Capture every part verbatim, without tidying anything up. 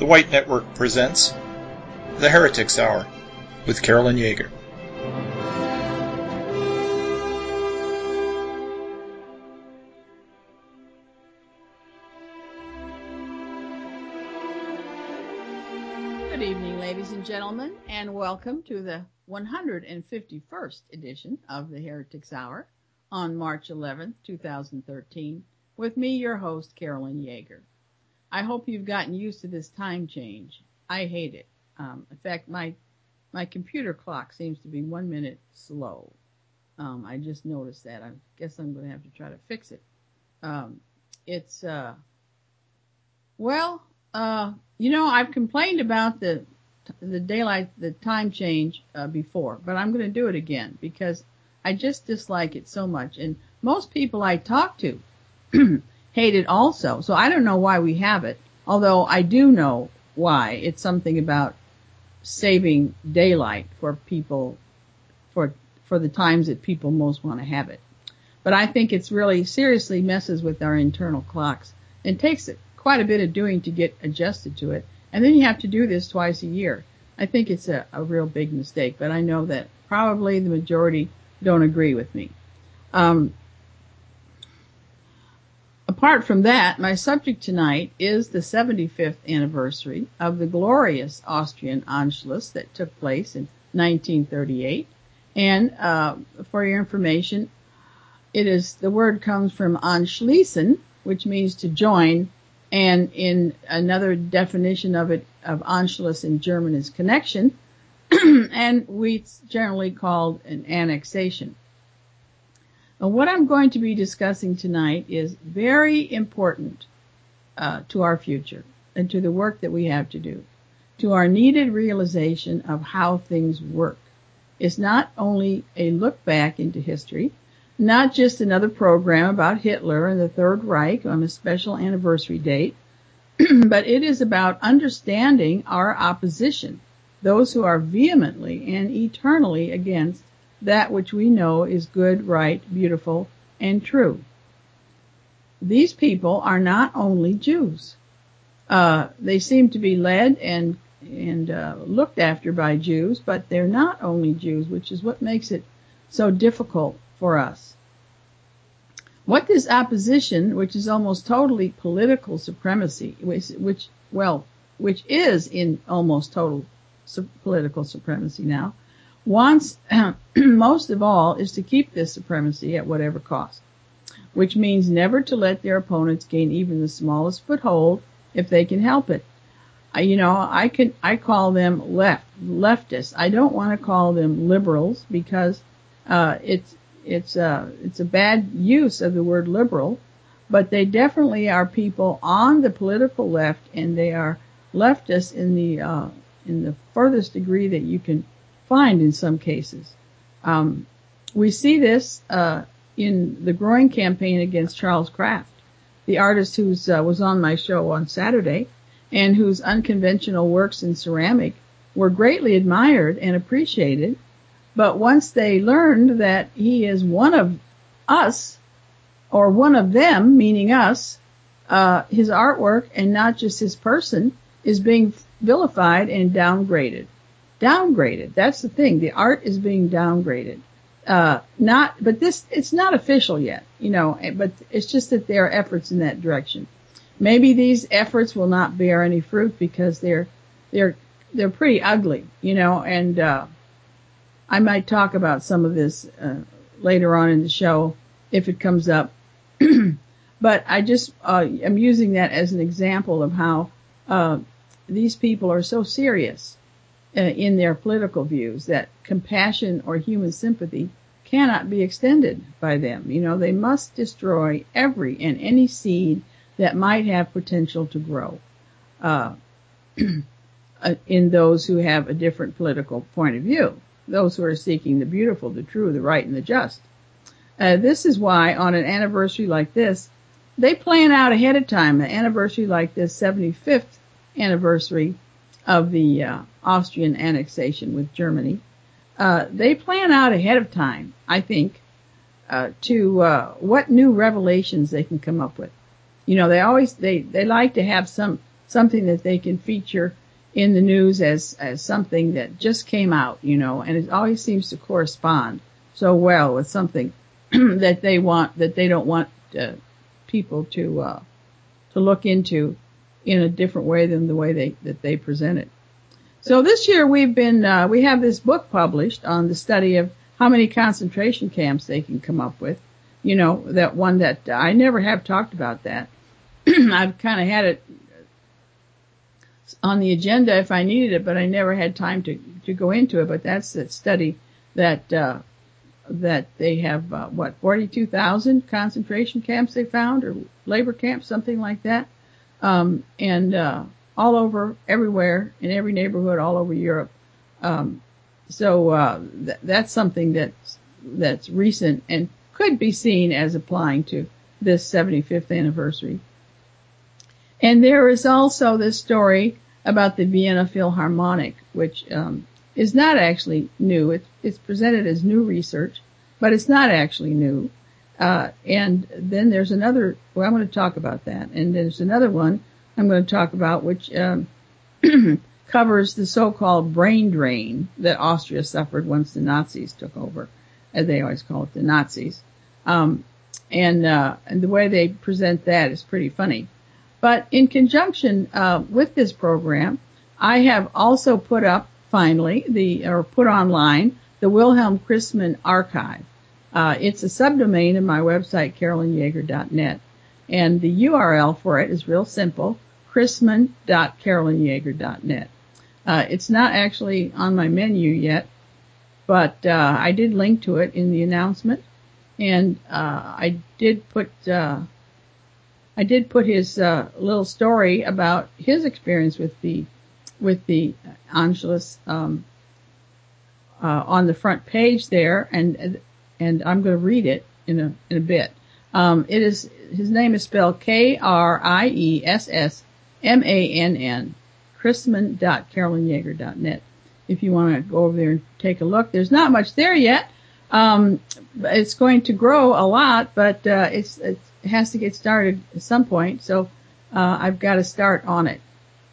White Network presents The Heretics Hour with Carolyn Yeager. Good evening, ladies and gentlemen, and welcome to the one hundred fifty-first edition of The Heretics Hour on March eleventh, two thousand thirteen, with me, your host, Carolyn Yeager. I hope you've gotten used to this time change. I hate it. Um, in fact, my my computer clock seems to be one minute slow. Um, I just noticed that. I guess I'm going to have to try to fix it. Um, it's, uh, well, uh, you know, I've complained about the the daylight, the time change uh, before, but I'm going to do it again because I just dislike it so much. And most people I talk to hate it also. So I don't know why we have it, although I do know why. It's something about saving daylight for people, for for the times that people most want to have it. But I think it's really seriously messes with our internal clocks and takes it quite a bit of doing to get adjusted to it. And then you have to do this twice a year. I think it's a, a real big mistake, but I know that probably the majority don't agree with me. Um, Apart from that, my subject tonight is the seventy-fifth anniversary of the glorious Austrian Anschluss that took place in nineteen thirty-eight. And uh, for your information, it is the word comes from Anschließen, which means to join, and in another definition of it, of Anschluss in German is connection, and we generally called an annexation. Now, what I'm going to be discussing tonight is very important uh, to our future and to the work that we have to do, to our needed realization of how things work. It's not only a look back into history, not just another program about Hitler and the Third Reich on a special anniversary date, but it is about understanding our opposition, those who are vehemently and eternally against that which we know is good, right, beautiful, and true. These people are not only Jews. Uh, they seem to be led and and uh, looked after by Jews, but they're not only Jews, which is what makes it so difficult for us. What this opposition, which is almost totally political supremacy, which, which well, which is in almost total su- political supremacy now, wants most of all is to keep this supremacy at whatever cost, which means never to let their opponents gain even the smallest foothold if they can help it. I, you know, I can I call them left leftists. I don't want to call them liberals because uh, it's it's uh, it's a bad use of the word liberal, but they definitely are people on the political left, and they are leftists in the uh, in the furthest degree that you can find in some cases. Um, we see this uh, in the growing campaign against Charles Kraft, the artist who uh, was on my show on Saturday and whose unconventional works in ceramic were greatly admired and appreciated. But once they learned that he is one of us, or one of them, meaning us, uh, his artwork and not just his person is being vilified and downgraded. Downgraded. That's the thing. The art is being downgraded. Uh, not, but this, it's not official yet, you know, but it's just that there are efforts in that direction. Maybe these efforts will not bear any fruit because they're, they're, they're pretty ugly, you know, and, uh, I might talk about some of this, uh, later on in the show if it comes up. But I just, uh, I'm using that as an example of how, uh, these people are so serious Uh, in their political views that compassion or human sympathy cannot be extended by them. You know, they must destroy every and any seed that might have potential to grow uh, in those who have a different political point of view, those who are seeking the beautiful, the true, the right, and the just. Uh, this is why on an anniversary like this, they plan out ahead of time, an anniversary like this, seventy-fifth anniversary of the uh, Austrian annexation with Germany, uh, they plan out ahead of time, I think, uh, to uh, what new revelations they can come up with. You know, they always they they like to have some something that they can feature in the news as, as something that just came out, you know, and it always seems to correspond so well with something that they want, that they don't want uh, people to, uh, to look into in a different way than the way they, that they present it. So this year we've been, uh, we have this book published on the study of how many concentration camps they can come up with. You know, that one that uh, I never have talked about that. I've kind of had it on the agenda if I needed it, but I never had time to, to go into it. But that's that study that, uh, that they have, uh, what, forty-two thousand concentration camps they found, or labor camps, something like that. Um, and, uh, all over, everywhere, in every neighborhood, all over Europe. Um, so, uh, th- that's something that's, that's recent and could be seen as applying to this seventy-fifth anniversary. And there is also this story about the Vienna Philharmonic, which, um, is not actually new. It's, it's presented as new research, but it's not actually new. Uh, and then there's another, well, I'm going to talk about that. And there's another one I'm going to talk about, which um, covers the so-called brain drain that Austria suffered once the Nazis took over, as they always call it, the Nazis. Um, and, uh, and the way they present that is pretty funny. But in conjunction uh, with this program, I have also put up, finally, the or put online the Wilhelm Christmann Archive. Uh, it's a subdomain of my website, carolyn yeager dot net. And the U R L for it is real simple, christmann dot carolyn yeager dot net. Uh, it's not actually on my menu yet, but uh, I did link to it in the announcement, and uh, I did put uh, I did put his uh, little story about his experience with the with the Anschluss um, uh, on the front page there, and and I'm going to read it in a in a bit. Um, it is his name is spelled K R I E S S M A N N, christmann dot carolyn yeager dot net. If you want to go over there and take a look, there's not much there yet. Um, it's going to grow a lot, but uh, it's, it has to get started at some point. So uh, I've got to start on it.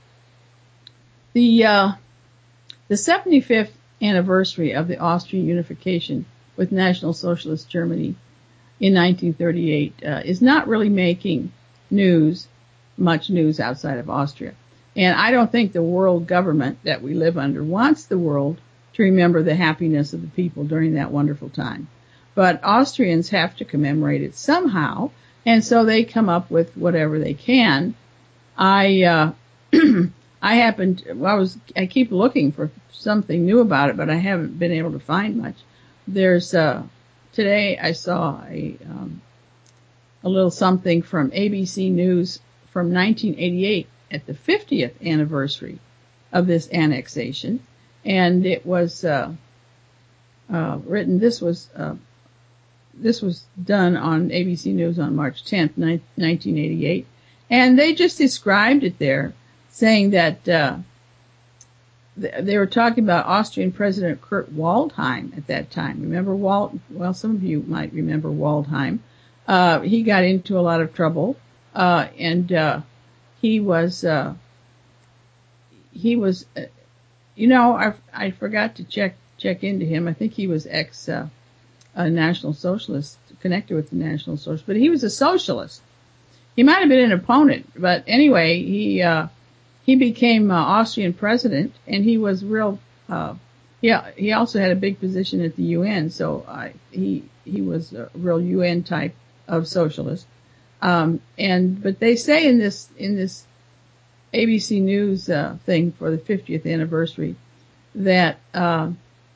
The uh, the seventy-fifth anniversary of the Austrian unification with National Socialist Germany in nineteen thirty-eight uh, is not really making news, much news outside of Austria. And I don't think the world government that we live under wants the world to remember the happiness of the people during that wonderful time. But Austrians have to commemorate it somehow, and so they come up with whatever they can. I uh I happened, well, I was, I keep looking for something new about it, but I haven't been able to find much. There's, uh, today I saw a, um, a little something from A B C News from nineteen eighty-eight at the fiftieth anniversary of this annexation. And it was, uh, uh, written, this was, uh, this was done on A B C News on March tenth, nineteen eighty-eight. And they just described it there, saying that uh, they were talking about Austrian President Kurt Waldheim at that time. Remember Wald? Well, some of you might remember Waldheim. Uh, he got into a lot of trouble, uh, and uh, he was uh, he was, uh, you know, I I forgot to check check into him. I think he was ex uh, a National Socialist, connected with the National Socialist, but he was a socialist. He might have been an opponent, but anyway, he. Uh, He became uh, Austrian president, and he was real. Uh, yeah, he also had a big position at the U N. So uh, he he was a real U N type of socialist. Um, and but they say in this in this A B C News uh, thing for the fiftieth anniversary that uh,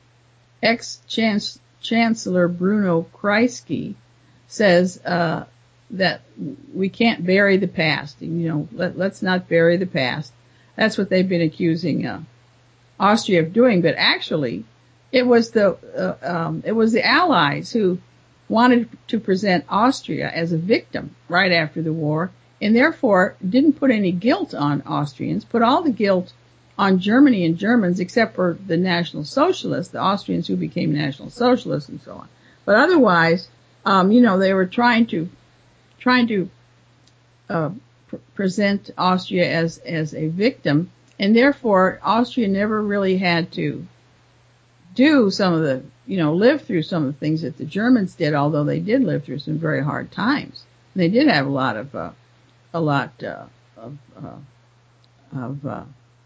ex-chancellor Bruno Kreisky says uh, that we can't bury the past. You know, let, let's not bury the past. That's what they've been accusing uh, Austria of doing, but actually, it was the uh, um, it was the Allies who wanted to present Austria as a victim right after the war, and therefore didn't put any guilt on Austrians, put all the guilt on Germany and Germans, except for the National Socialists, the Austrians who became National Socialists and so on. But otherwise, um, you know, they were trying to trying to uh, pr- present Austria as, as a victim, and therefore Austria never really had to do some of the, you know, live through some of the things that the Germans did, although they did live through some very hard times. They did have a lot of, uh, a lot, uh, of, uh, of, uh,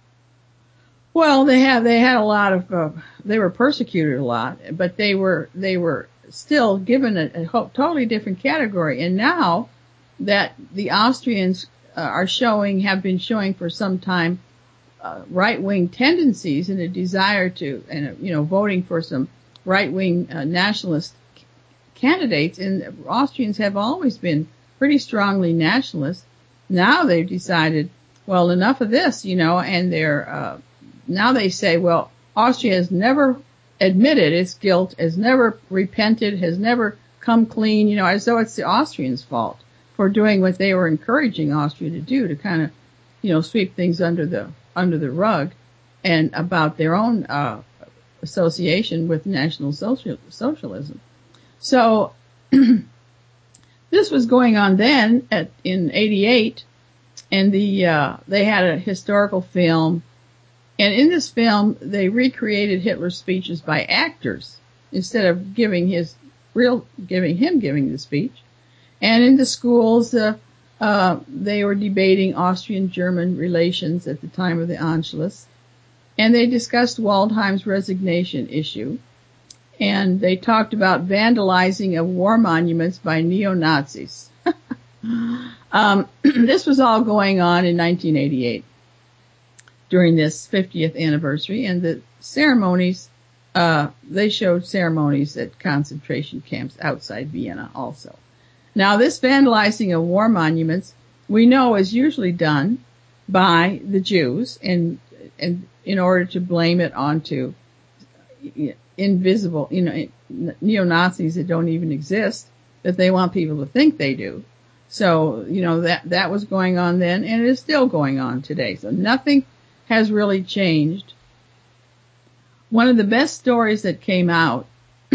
well, they had, they had a lot of, uh, they were persecuted a lot, but they were, they were still given a, a totally different category. And now that the Austrians uh, are showing, have been showing for some time, uh, right-wing tendencies and a desire to, and, uh, you know, voting for some right-wing uh, nationalist c- candidates, and Austrians have always been pretty strongly nationalist. Now they've decided, well, enough of this, you know, and they're, uh, now they say, well, Austria has never admitted its guilt, has never repented, has never come clean, you know, as though it's the Austrians' fault for doing what they were encouraging Austria to do, to kind of, you know, sweep things under the, under the rug, and about their own, uh, association with National Social, Socialism. So, this was going on then at, in eighty-eight, and the, uh, they had a historical film. And in this film, they recreated Hitler's speeches by actors instead of giving his real, giving him giving the speech. And in the schools, uh, uh, they were debating Austrian-German relations at the time of the Anschluss. And they discussed Waldheim's resignation issue. And they talked about vandalizing of war monuments by neo-Nazis. um, this was all going on in nineteen eighty-eight. During this fiftieth anniversary, and the ceremonies, uh, they showed ceremonies at concentration camps outside Vienna also. Now, this vandalizing of war monuments, we know, is usually done by the Jews, and, and in order to blame it onto invisible, you know, neo-Nazis that don't even exist, that they want people to think they do. So, you know, that, that was going on then, and it is still going on today. So nothing has really changed. One of the best stories that came out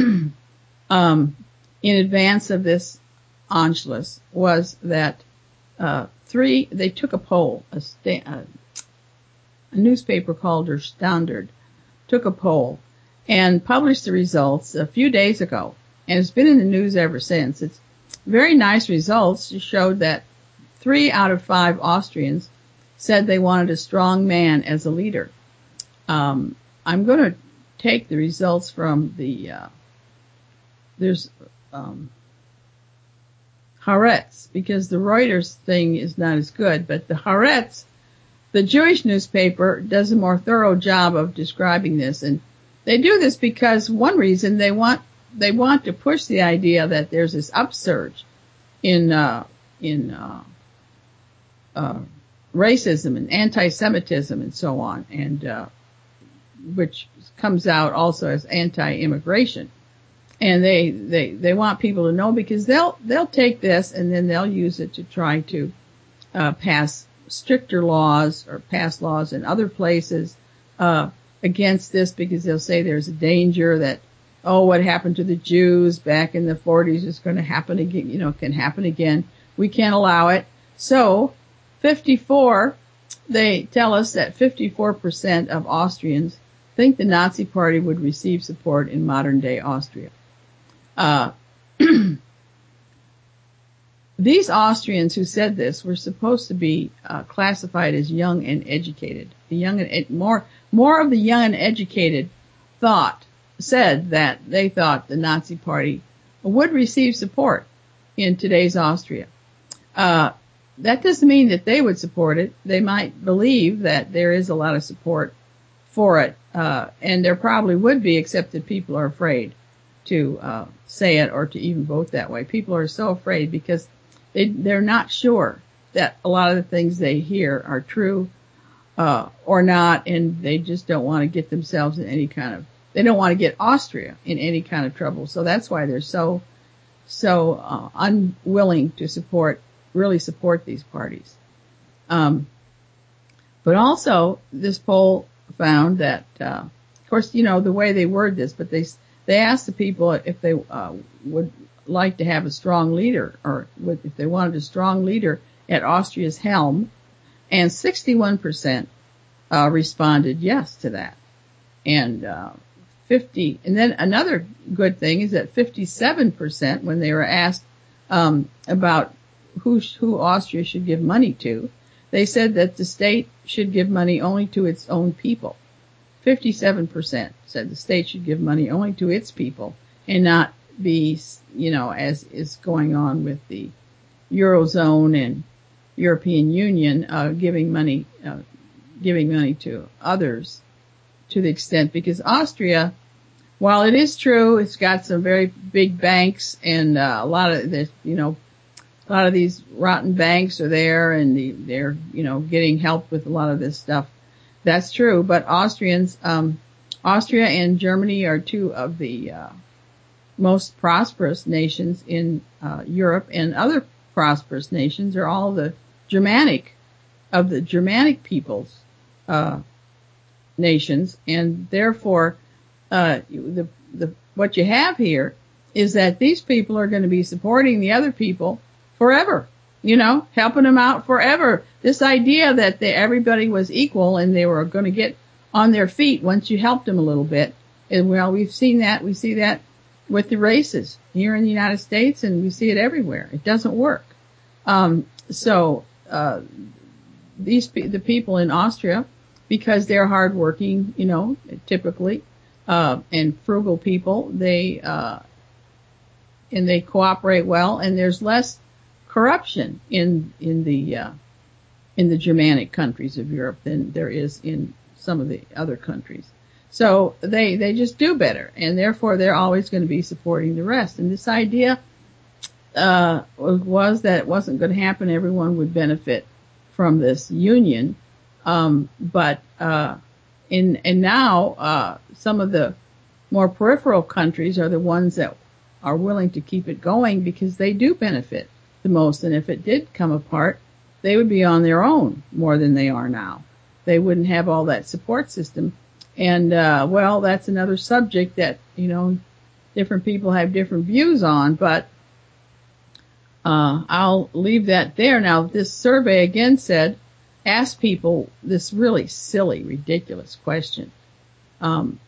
um, in advance of this Anschluss was that uh, three, they took a poll, a, sta- a, a newspaper called Der Standard took a poll and published the results a few days ago, and it's been in the news ever since. It's very nice results. It showed that three out of five Austrians said they wanted a strong man as a leader. Um, I'm going to take the results from the, uh, there's, um, Haaretz, because the Reuters thing is not as good, but the Haaretz, the Jewish newspaper, does a more thorough job of describing this. And they do this because one reason they want, they want to push the idea that there's this upsurge in, uh, in, uh, uh, racism and anti-Semitism and so on, and uh, which comes out also as anti-immigration. And they they they want people to know, because they'll they'll take this and then they'll use it to try to uh, pass stricter laws or pass laws in other places uh, against this, because they'll say there's a danger that, oh, what happened to the Jews back in the forties is going to happen again, you know, can happen again. We can't allow it. So fifty-four, they tell us that fifty-four percent of Austrians think the Nazi Party would receive support in modern day Austria. Uh, these Austrians who said this were supposed to be uh, classified as young and educated. The young and ed- more more of the young and educated thought said that they thought the Nazi Party would receive support in today's Austria. Uh, That doesn't mean that they would support it. They might believe that there is a lot of support for it, uh, and there probably would be, except that people are afraid to uh, say it or to even vote that way. People are so afraid because they, they're not sure that a lot of the things they hear are true uh, or not, and they just don't want to get themselves in any kind of, they don't want to get Austria in any kind of trouble. So that's why they're so, so uh, unwilling to support, really support these parties. Um, but also, this poll found that, uh, of course, you know, the way they word this, but they, they asked the people if they uh, would like to have a strong leader, or would, if they wanted a strong leader at Austria's helm, and sixty-one percent uh, responded yes to that. And uh, fifty, and then another good thing is that fifty-seven percent, when they were asked um, about who who Austria should give money to, they said that the state should give money only to its own people. fifty-seven percent said the state should give money only to its people and not be, you know, as is going on with the Eurozone and European Union, uh, giving money, uh, giving money to others to the extent, because Austria, while it is true, it's got some very big banks and uh, a lot of this, you know, a lot of these rotten banks are there and the, they're, you know, getting help with a lot of this stuff. That's true, but Austrians, um, Austria and Germany are two of the uh, most prosperous nations in uh, Europe, and other prosperous nations are all the Germanic, of the Germanic peoples, uh, nations, and therefore, uh, the, the, what you have here is that these people are going to be supporting the other people forever, you know, helping them out forever. This idea that they, everybody was equal and they were going to get on their feet once you helped them a little bit. And well, we've seen that, we see that with the races here in the United States, and we see it everywhere. It doesn't work. Um, so, uh, these, the people in Austria, because they're hardworking, you know, typically, uh, and frugal people, they, uh, and they cooperate well, and there's less corruption in, in the, uh, in the Germanic countries of Europe than there is in some of the other countries. So they, they just do better, and therefore they're always going to be supporting the rest. And this idea, uh, was that it wasn't going to happen. Everyone would benefit from this union. Um, but, uh, in, and now, uh, some of the more peripheral countries are the ones that are willing to keep it going because they do benefit the most. And if it did come apart, they would be on their own more than they are now. They wouldn't have all that support system. And, uh, well, that's another subject that, you know, different people have different views on, but, uh, I'll leave that there. Now, this survey again said, ask people this really silly, ridiculous question. Um,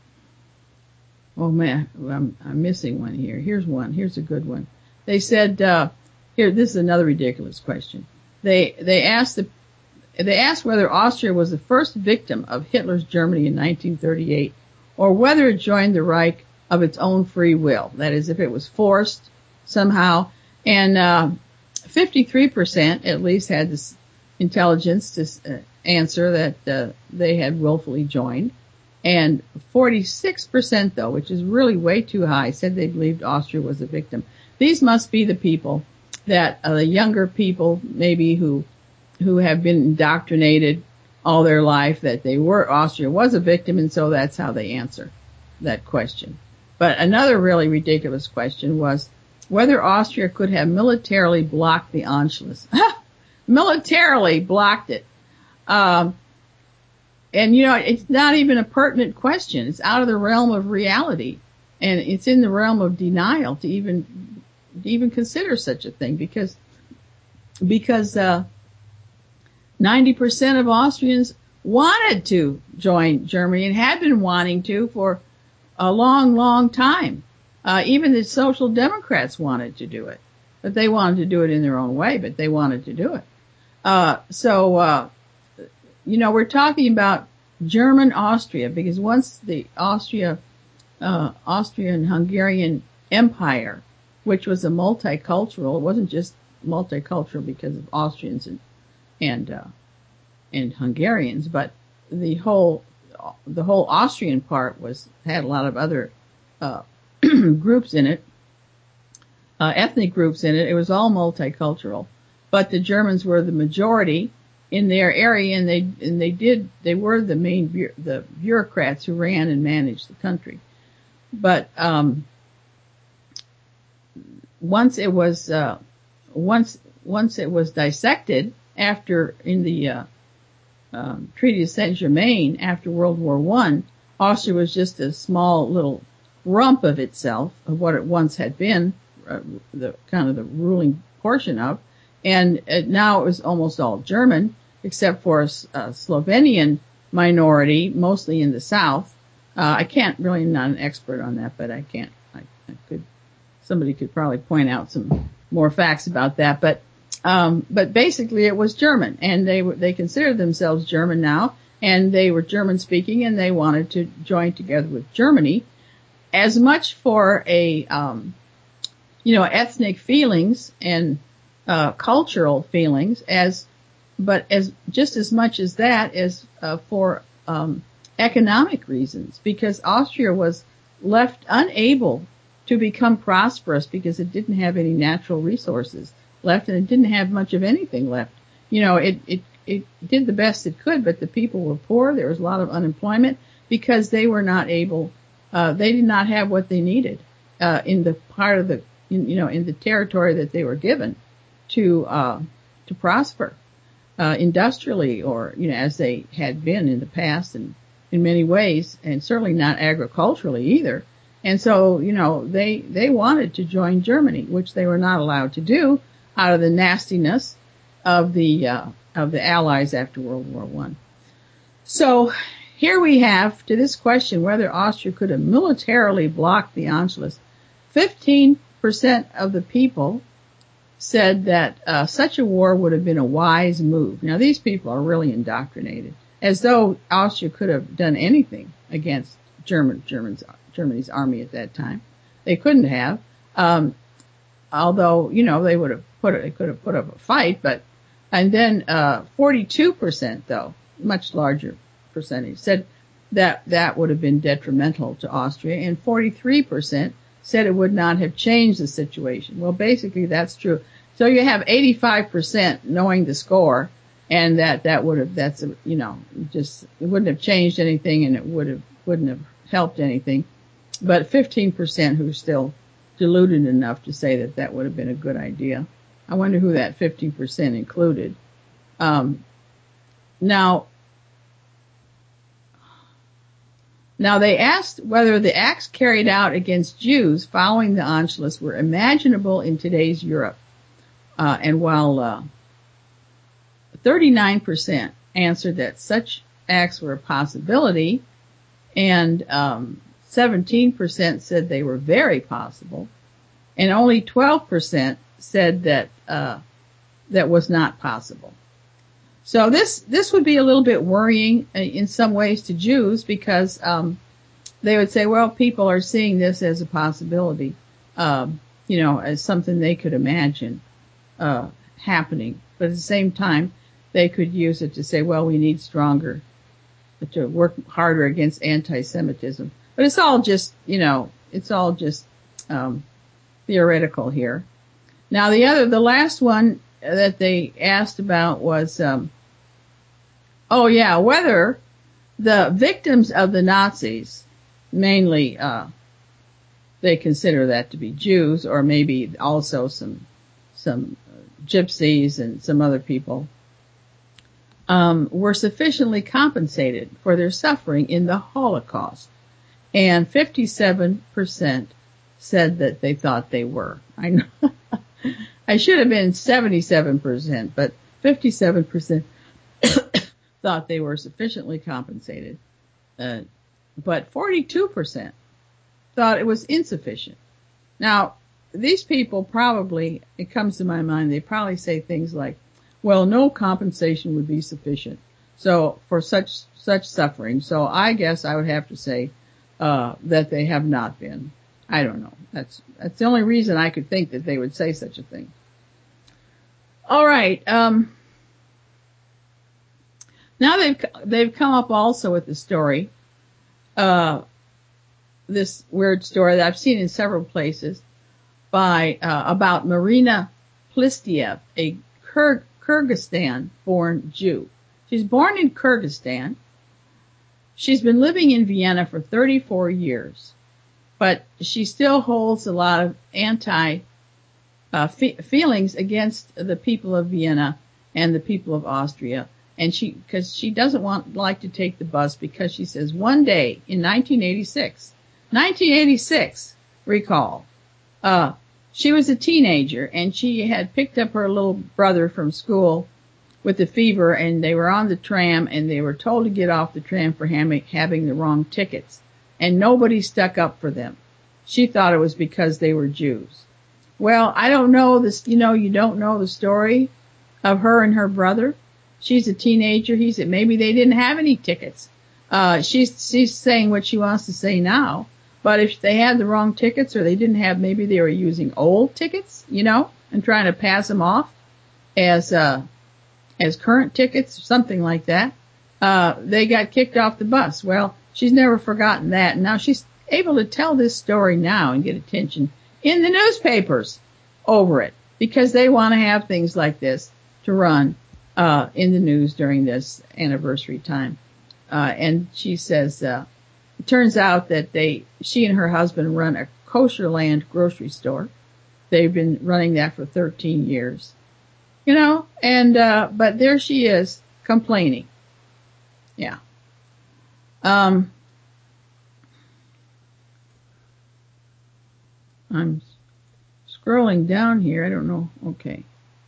oh man, I'm, I'm missing one here. Here's one. Here's a good one. They said, uh, here, this is another ridiculous question. They, they asked the, they asked whether Austria was the first victim of Hitler's Germany in nineteen thirty-eight, or whether it joined the Reich of its own free will. That is, if it was forced somehow. And, uh, fifty-three percent at least had this intelligence to uh, answer that, uh, they had willfully joined. And forty-six percent though, which is really way too high, said they believed Austria was a victim. These must be the people that, uh, the younger people maybe who, who have been indoctrinated all their life that they were, Austria was a victim, and so that's how they answer that question. But another really ridiculous question was whether Austria could have militarily blocked the Anschluss. Militarily blocked it. Um, and you know, it's not even a pertinent question. It's out of the realm of reality. And it's in the realm of denial to even, to even consider such a thing, because, because, uh, ninety percent of Austrians wanted to join Germany and had been wanting to for a long, long time. Uh, even the Social Democrats wanted to do it, but they wanted to do it in their own way, but they wanted to do it. Uh, so, uh, you know, we're talking about German Austria, because once the Austria, uh, Austrian-Hungarian Empire, which was a multicultural, it wasn't just multicultural because of Austrians and and, uh, and Hungarians, but the whole, the whole Austrian part was, had a lot of other, uh, groups in it, uh, ethnic groups in it. It was all multicultural, but the Germans were the majority in their area, and they, and they did, they were the main, bu- the bureaucrats who ran and managed the country. But, um, once it was, uh, once, once it was dissected, after, in the, uh, um, Treaty of Saint-Germain, after World War One, Austria was just a small little rump of itself, of what it once had been, uh, the kind of the ruling portion of, And uh, now it was almost all German, except for a, a Slovenian minority, mostly in the south. Uh, I can't really, I'm not an expert on that, but I can't, I, I could, somebody could probably point out some more facts about that. But, um, but basically it was German, and they were, they considered themselves German now, and they were German speaking, and they wanted to join together with Germany as much for a, um, you know, ethnic feelings and, uh, cultural feelings as, but as, just as much as that as, uh, for, um, economic reasons, because Austria was left unable to become prosperous because it didn't have any natural resources left, and it didn't have much of anything left. You know, it, it, it did the best it could, but the people were poor. There was a lot of unemployment because they were not able, uh, they did not have what they needed, uh, in the part of the, in, you know, in the territory that they were given to, uh, to prosper, uh, industrially, or, you know, as they had been in the past, and in many ways, and certainly not agriculturally either. And so, you know, they, they wanted to join Germany, which they were not allowed to do out of the nastiness of the, uh, of the Allies after World War One. So here we have, to this question whether Austria could have militarily blocked the Anschluss, fifteen percent of the people said that uh, such a war would have been a wise move. Now, these people are really indoctrinated, as though Austria could have done anything against German, Germans, Germany's army at that time. They couldn't have, um, although, you know, they would have put it, they could have put up a fight, but, and then, uh, forty-two percent though, much larger percentage, said that that would have been detrimental to Austria, and forty-three percent said it would not have changed the situation. Well, basically that's true. So you have eighty-five percent knowing the score, and that, that would have, that's, a, you know, just, it wouldn't have changed anything, and it would have, wouldn't have helped anything. But fifteen percent who are still deluded enough to say that that would have been a good idea. I wonder who that fifteen percent included. Um, now, now they asked whether the acts carried out against Jews following the Anschluss were imaginable in today's Europe. Uh, and while, uh, thirty-nine percent answered that such acts were a possibility, and um, seventeen percent said they were very possible, and only twelve percent said that uh, that was not possible. So this this would be a little bit worrying in some ways to Jews, because um, they would say, well, people are seeing this as a possibility, um, you know, as something they could imagine uh, happening, but at the same time, they could use it to say, well, we need stronger, to work harder against anti-Semitism. But it's all just, you know, it's all just um, theoretical here. Now, the other, the last one that they asked about was, um, oh yeah, whether the victims of the Nazis, mainly, uh, they consider that to be Jews, or maybe also some, some gypsies and some other people, um, were sufficiently compensated for their suffering in the Holocaust. And fifty-seven percent said that they thought they were. I know. I should have been seventy-seven percent, but fifty-seven percent thought they were sufficiently compensated. Uh, but forty-two percent thought it was insufficient. Now, these people probably, it comes to my mind, they probably say things like, well, no compensation would be sufficient. So, for such, such suffering. So I guess I would have to say, uh, that they have not been. I don't know. That's, that's the only reason I could think that they would say such a thing. All right. Um, now they've, they've come up also with the story, uh, this weird story that I've seen in several places by, uh, about Marina Plistiev, a Kyrgyz Kyrgyzstan-born Jew. She's born in Kyrgyzstan. She's been living in Vienna for thirty-four years, but she still holds a lot of anti uh, fe- feelings against the people of Vienna and the people of Austria. And she, because she doesn't want like to take the bus, because she says one day in nineteen eighty-six, nineteen eighty-six, recall, uh, she was a teenager, and she had picked up her little brother from school with a fever, and they were on the tram, and they were told to get off the tram for having the wrong tickets, and nobody stuck up for them. She thought it was because they were Jews. Well, I don't know this, you know, you don't know the story of her and her brother. She's a teenager. He said maybe they didn't have any tickets. Uh, she's, she's saying what she wants to say now. But if they had the wrong tickets, or they didn't have, maybe they were using old tickets, you know, and trying to pass them off as, uh, as current tickets, or something like that, uh, they got kicked off the bus. Well, she's never forgotten that. And now she's able to tell this story now and get attention in the newspapers over it, because they want to have things like this to run, uh, in the news during this anniversary time. Uh, and she says, uh, it turns out that they, she and her husband run a kosher land grocery store. They've been running that for thirteen years. You know, and, uh, but there she is complaining. Yeah. Um, I'm scrolling down here. I don't know. Okay.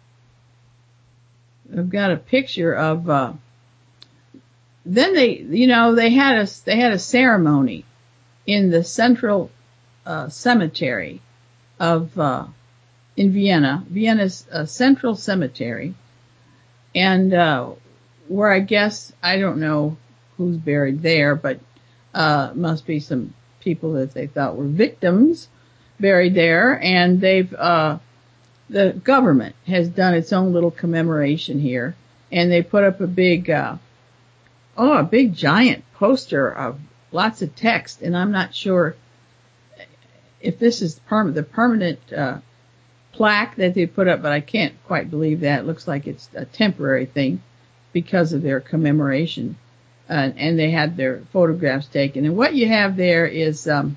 I've got a picture of, uh, then they, you know, they had a, they had a ceremony in the central, uh, cemetery of, uh, in Vienna, Vienna's uh, central cemetery, and, uh, where I guess, I don't know who's buried there, but, uh, must be some people that they thought were victims buried there, and they've, uh, the government has done its own little commemoration here, and they put up a big, uh, oh, a big giant poster of lots of text, and I'm not sure if this is perm- the permanent, uh, plaque that they put up, but I can't quite believe that. It looks like it's a temporary thing because of their commemoration, uh, and they had their photographs taken. And what you have there is, um,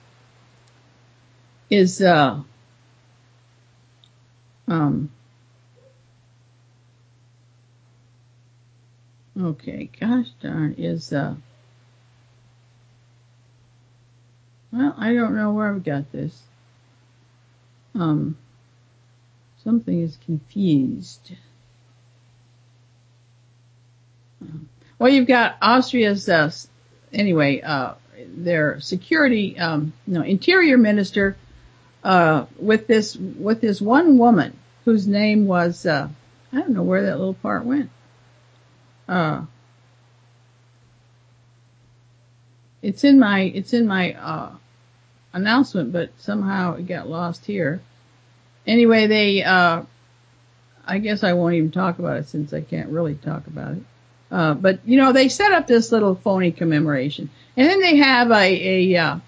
is, uh, um, okay, gosh darn, is, uh, well, I don't know where I've got this. Um, something is confused. Well, you've got Austria's, uh, anyway, uh, their security, um, no, interior minister, uh, with this, with this one woman whose name was, uh, I don't know where that little part went. Uh, it's in my, it's in my, uh, announcement, but somehow it got lost here. Anyway, they, uh, I guess I won't even talk about it since I can't really talk about it. Uh, but you know, they set up this little phony commemoration, and then they have a, a, uh,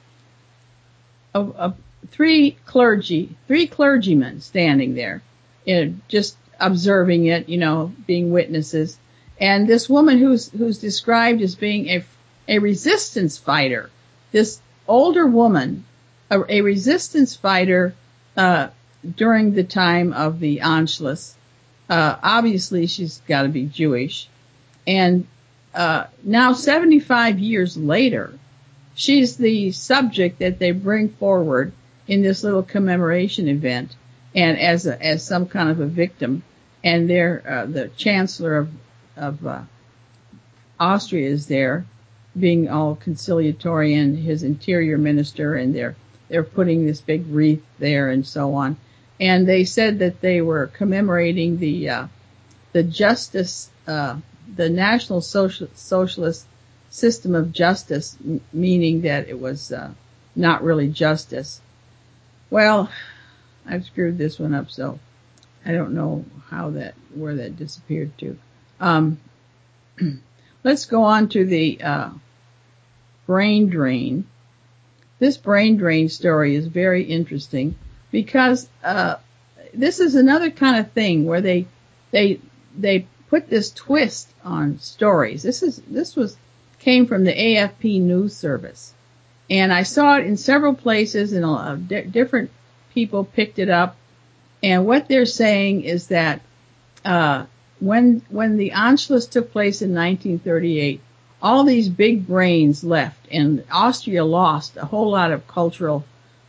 a, a three clergy, three clergymen standing there, you know, just observing it, you know, being witnesses. And this woman who's, who's described as being a, a resistance fighter, this older woman, a, a resistance fighter, uh, during the time of the Anschluss. Uh, obviously she's got to be Jewish. And, uh, now seventy-five years later, she's the subject that they bring forward in this little commemoration event, and as a, as some kind of a victim. And they're, uh, the chancellor of, of, uh, Austria is there, being all conciliatory, and his interior minister, and they're, they're putting this big wreath there and so on. And they said that they were commemorating the, uh, the justice, uh, the National Social, Socialist system of justice, m- meaning that it was, uh, not really justice. Well, I've screwed this one up, so I don't know how that, where that disappeared to. Um, let's go on to the, uh, brain drain. This brain drain story is very interesting because, uh, this is another kind of thing where they, they, they put this twist on stories. This is, this was, came from the A F P news service. And I saw it in several places, and a, di- different people picked it up. And what they're saying is that, uh, when, when the Anschluss took place in nineteen thirty-eight, all these big brains left, and Austria lost a whole lot of cultural,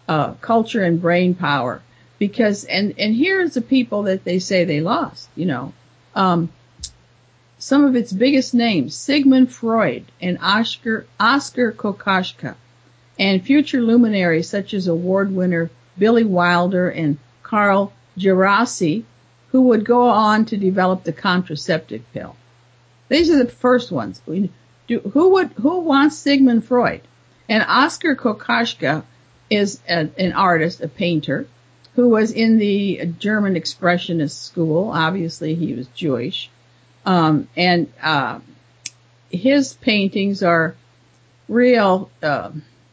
uh, culture and brain power. Because, and, and here's the people that they say they lost, you know. Um, some of its biggest names, Sigmund Freud and Oscar, Oscar Kokoschka, and future luminaries such as award winner Billy Wilder and Carl Djerassi, who would go on to develop the contraceptive pill. These are the first ones. Do, who would, who wants Sigmund Freud? And Oscar Kokoschka is a, an artist, a painter, who was in the German Expressionist school. Obviously, he was Jewish. Um, and, uh, his paintings are real, uh,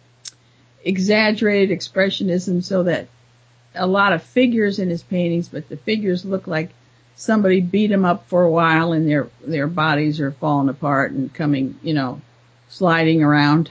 exaggerated expressionism, so that a lot of figures in his paintings, but the figures look like somebody beat them up for a while and their, their bodies are falling apart and coming, you know, sliding around.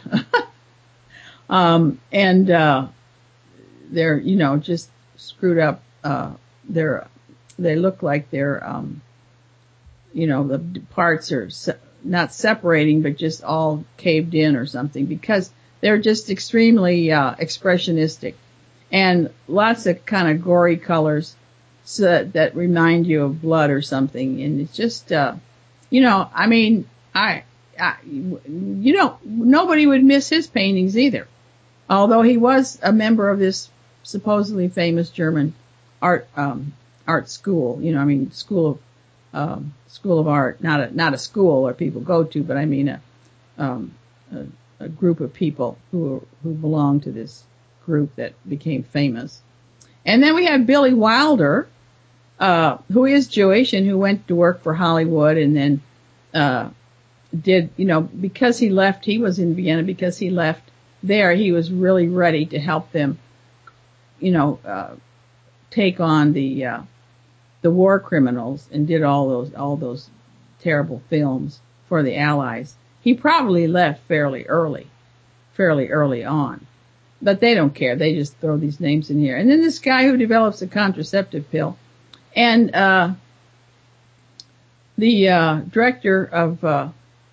um, and, uh, they're, you know, just screwed up. Uh, they're, they look like they're, um, you know, the parts are se- not separating, but just all caved in or something, because they're just extremely, uh, expressionistic, and lots of kind of gory colors so that remind you of blood or something. And it's just, uh, you know, I mean, I, I, you know, nobody would miss his paintings either. Although he was a member of this supposedly famous German art, um, art school, you know, I mean, school of, um, school of art, not a, not a school where people go to, but I mean a, um, a, a group of people who, who belong to this group that became famous. And then we have Billy Wilder, uh, who is Jewish and who went to work for Hollywood and then, uh, did, you know, because he left, he was in Vienna, because he left there, he was really ready to help them, you know, uh, take on the, uh, the war criminals, and did all those, all those terrible films for the Allies. He probably left fairly early, fairly early on, but they don't care. They just throw these names in here. And then this guy who develops a contraceptive pill, and, uh, the, uh, director of, uh,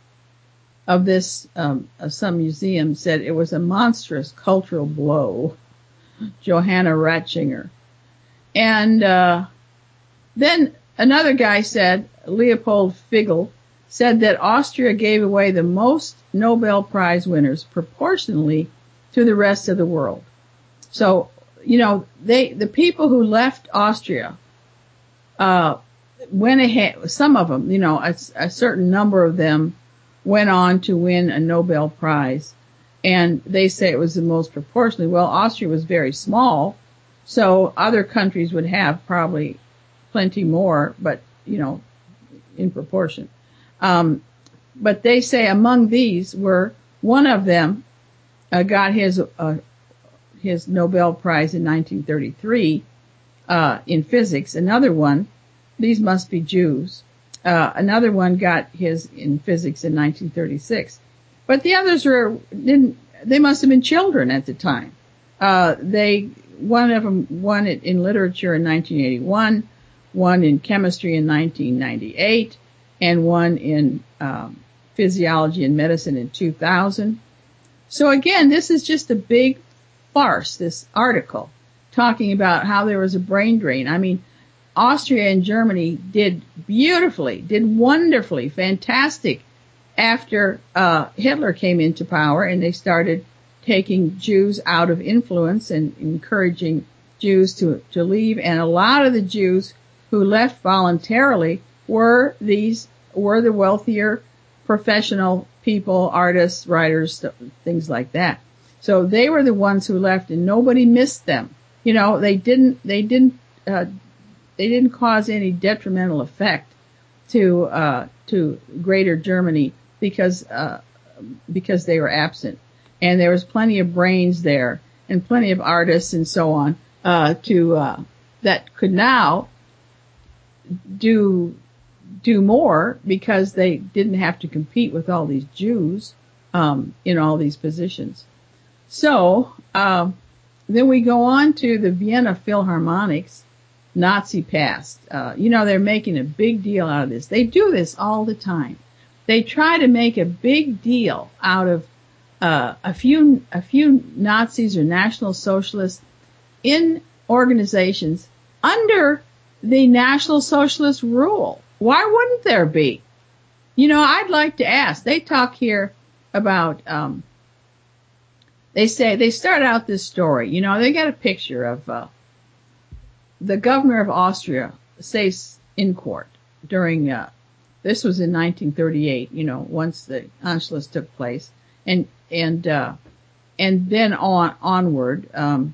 of this, um, of some museum said it was a monstrous cultural blow. Johanna Ratzinger. And, uh, then another guy said, Leopold Figl, said that Austria gave away the most Nobel Prize winners proportionally to the rest of the world. So, you know, they, the people who left Austria, uh, went ahead, some of them, you know, a, a certain number of them went on to win a Nobel Prize. And they say it was the most proportionally. Well, Austria was very small, so other countries would have probably plenty more, but, you know, in proportion. Um, but they say among these were, one of them uh, got his uh, his Nobel Prize in nineteen thirty-three uh, in physics. Another one, these must be Jews. Uh, another one got his in physics in nineteen thirty-six. But the others were, didn't, they must have been children at the time. Uh, they, one of them won it in literature in nineteen eighty-one, one in chemistry in nineteen ninety-eight, and one in, um, physiology and medicine in two thousand. So again, this is just a big farce, this article, talking about how there was a brain drain. I mean, Austria and Germany did beautifully, did wonderfully, fantastic after uh Hitler came into power, and they started taking Jews out of influence and encouraging Jews to to leave. And a lot of the Jews who left voluntarily were these were the wealthier professional people, artists, writers, things like that. So they were the ones who left, and nobody missed them. You know, they didn't they didn't uh they didn't cause any detrimental effect to uh to Greater Germany, because uh because they were absent. And there was plenty of brains there, and plenty of artists and so on, uh to uh that could now do do more, because they didn't have to compete with all these Jews um in all these positions. So uh, then we go on to the Vienna Philharmonics Nazi past. Uh, you know, they're making a big deal out of this. They do this all the time. They try to make a big deal out of uh, a few a few Nazis or National Socialists in organizations under the National Socialist rule. Why wouldn't there be? You know, I'd like to ask. They talk here about, um, they say, they start out this story. You know, they got a picture of uh, the governor of Austria, says in court during, uh, this was in nineteen thirty-eight, you know, once the Anschluss took place. And, and, uh, and then on, onward, um,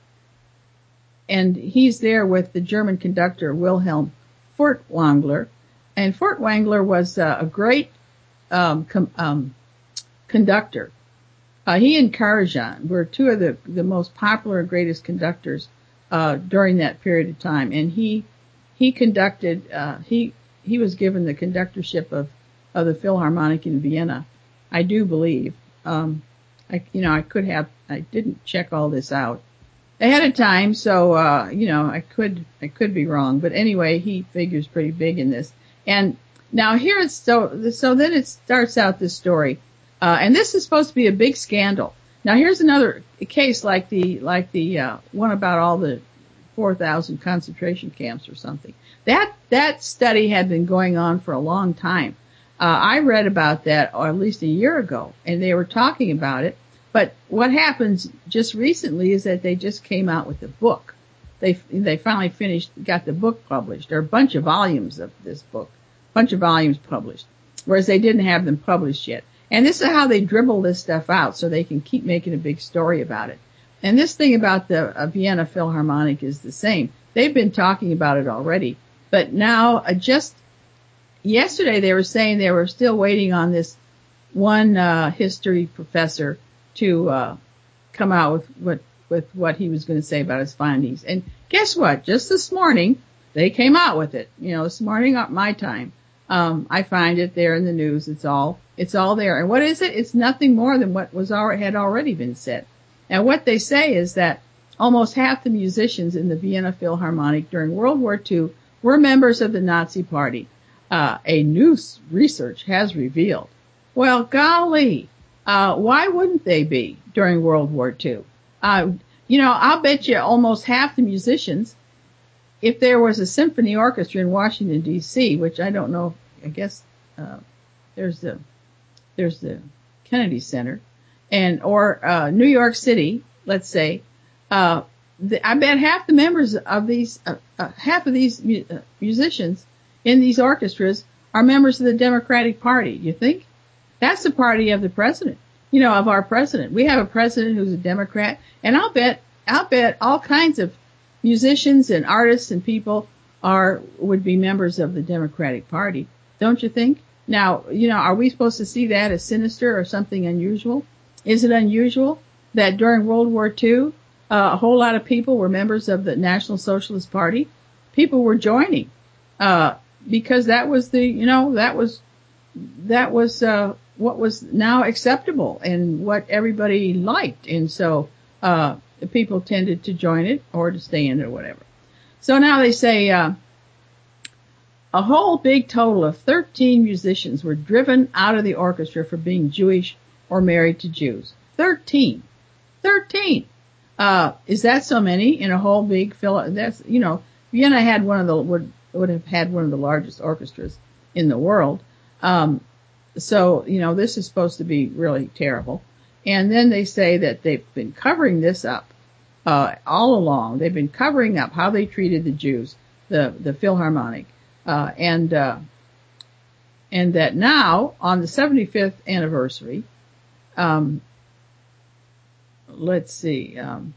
and he's there with the German conductor Wilhelm Furtwängler. And Furtwängler was uh, a great um, com- um, conductor. Uh, he and Karajan were two of the, the most popular and greatest conductors uh, during that period of time. And he he conducted, uh, he he was given the conductorship of, of the Philharmonic in Vienna, I do believe. Um, I, you know, I could have, I didn't check all this out ahead of time, so, uh, you know, I could, I could be wrong. But anyway, he figures pretty big in this. And now here it's, so, so then it starts out this story. Uh, and this is supposed to be a big scandal. Now here's another case like the, like the, uh, one about all the four thousand concentration camps or something. That, that study had been going on for a long time. Uh, I read about that, or at least a year ago, and they were talking about it. But what happens just recently is that they just came out with a book. They they finally finished, got the book published. There are a bunch of volumes of this book, a bunch of volumes published, whereas they didn't have them published yet. And this is how they dribble this stuff out so they can keep making a big story about it. And this thing about the uh, Vienna Philharmonic is the same. They've been talking about it already, but now uh, just yesterday they were saying they were still waiting on this one uh, history professor to uh come out with what with what he was going to say about his findings. And guess what? Just this morning they came out with it. You know, this morning at my time. Um I find it there in the news. It's all it's all there. And what is it? It's nothing more than what was already had already been said. And what they say is that almost half the musicians in the Vienna Philharmonic during World War Two were members of the Nazi Party. Uh a new research has revealed. Well, golly. Uh, why wouldn't they be during World War Two? Uh, you know, I'll bet you almost half the musicians, if there was a symphony orchestra in Washington, D C, which I don't know, I guess, uh, there's the, there's the Kennedy Center, and, or, uh, New York City, let's say, uh, the, I bet half the members of these, uh, uh half of these mu- uh, musicians in these orchestras are members of the Democratic Party. You think? That's the party of the president, you know, of our president. We have a president who's a Democrat, and I'll bet, I'll bet all kinds of musicians and artists and people are, would be members of the Democratic Party. Don't you think? Now, you know, are we supposed to see that as sinister or something unusual? Is it unusual that during World War Two, uh, a whole lot of people were members of the National Socialist Party? People were joining, uh, because that was the, you know, that was, that was, uh, what was now acceptable and what everybody liked. And so, uh, the people tended to join it or to stay in it or whatever. So now they say, uh, a whole big total of thirteen musicians were driven out of the orchestra for being Jewish or married to Jews. thirteen. thirteen. Uh, is that so many in a whole big Phil? That's, you know, Vienna had one of the, would, would have had one of the largest orchestras in the world. Um, So, you know, this is supposed to be really terrible. And then they say that they've been covering this up, uh, all along. They've been covering up how they treated the Jews, the, the Philharmonic, uh, and, uh, and that now on the seventy-fifth anniversary, um, let's see, um,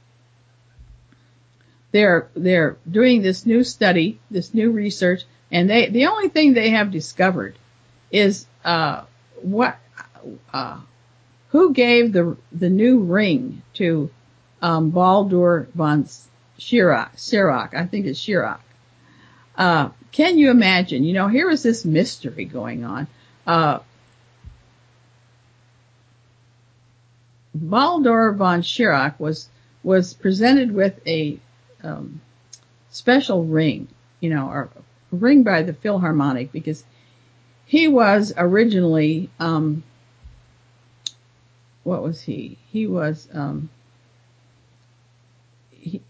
they're, they're doing this new study, this new research, and they, the only thing they have discovered is, uh, what, uh, who gave the, the new ring to, um, Baldur von Schirach, Schirach, I think it's Schirach. Uh, can you imagine, you know, here is this mystery going on. Uh, Baldur von Schirach was, was presented with a, um, special ring, you know, or a ring by the Philharmonic because he was originally, um, what was he? He was, um, he,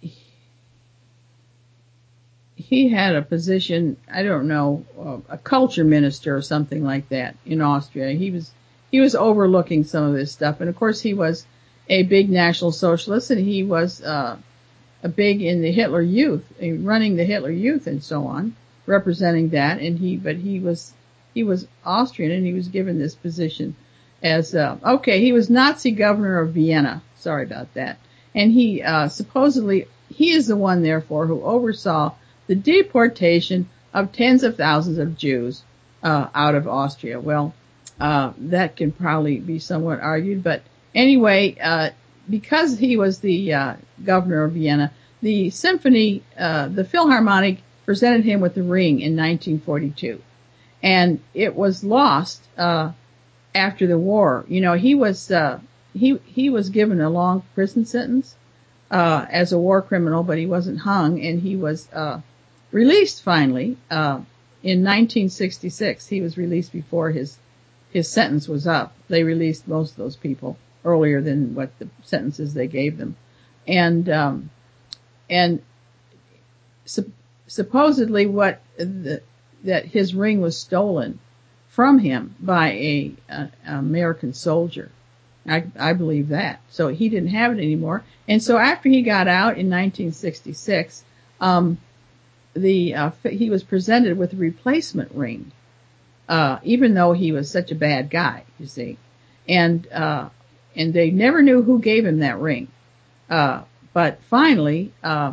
he had a position, I don't know, uh, a culture minister or something like that in Austria. He was, he was overlooking some of this stuff. And of course he was a big National Socialist, and he was, uh, a big in the Hitler Youth, running the Hitler Youth and so on, representing that. And he, but he was, he was Austrian, and he was given this position as, uh, okay, he was Nazi governor of Vienna. Sorry about that. And he, uh, supposedly, he is the one, therefore, who oversaw the deportation of tens of thousands of Jews, uh, out of Austria. Well, uh, that can probably be somewhat argued, but anyway, uh, because he was the, uh, governor of Vienna, the symphony, uh, the Philharmonic presented him with the ring in nineteen forty-two. And it was lost, uh, after the war. You know, he was, uh, he, he was given a long prison sentence, uh, as a war criminal, but he wasn't hung, and he was, uh, released finally, uh, in nineteen sixty-six. He was released before his, his sentence was up. They released most of those people earlier than what the sentences they gave them. And, um, and su- supposedly what the, that his ring was stolen from him by a, a, a American soldier. I, I believe that. So he didn't have it anymore. And so after he got out in nineteen sixty-six, um, the, uh, he was presented with a replacement ring, uh, even though he was such a bad guy, you see. And, uh, and they never knew who gave him that ring. Uh, but finally, uh,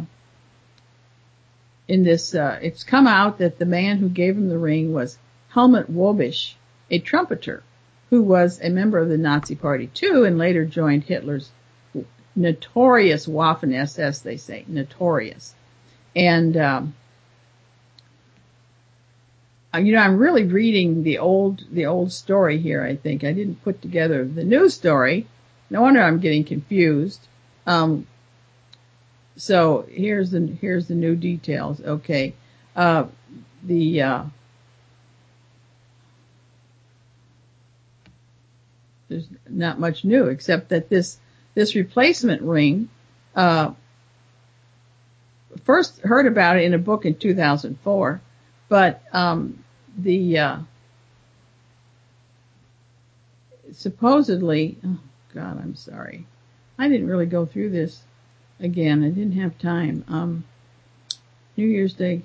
in this, uh, it's come out that the man who gave him the ring was Helmut Wobisch, a trumpeter who was a member of the Nazi Party too, and later joined Hitler's notorious Waffen-S S, they say, notorious. And, um, you know, I'm really reading the old, the old story here, I think. I didn't put together the new story. No wonder I'm getting confused. Um, so here's the, here's the new details. Okay. Uh, the, uh, there's not much new except that this, this replacement ring, uh, first heard about it in a book in two thousand four, but, um, the, uh, supposedly, oh God, I'm sorry. I didn't really go through this again. I didn't have time. Um, New Year's Day.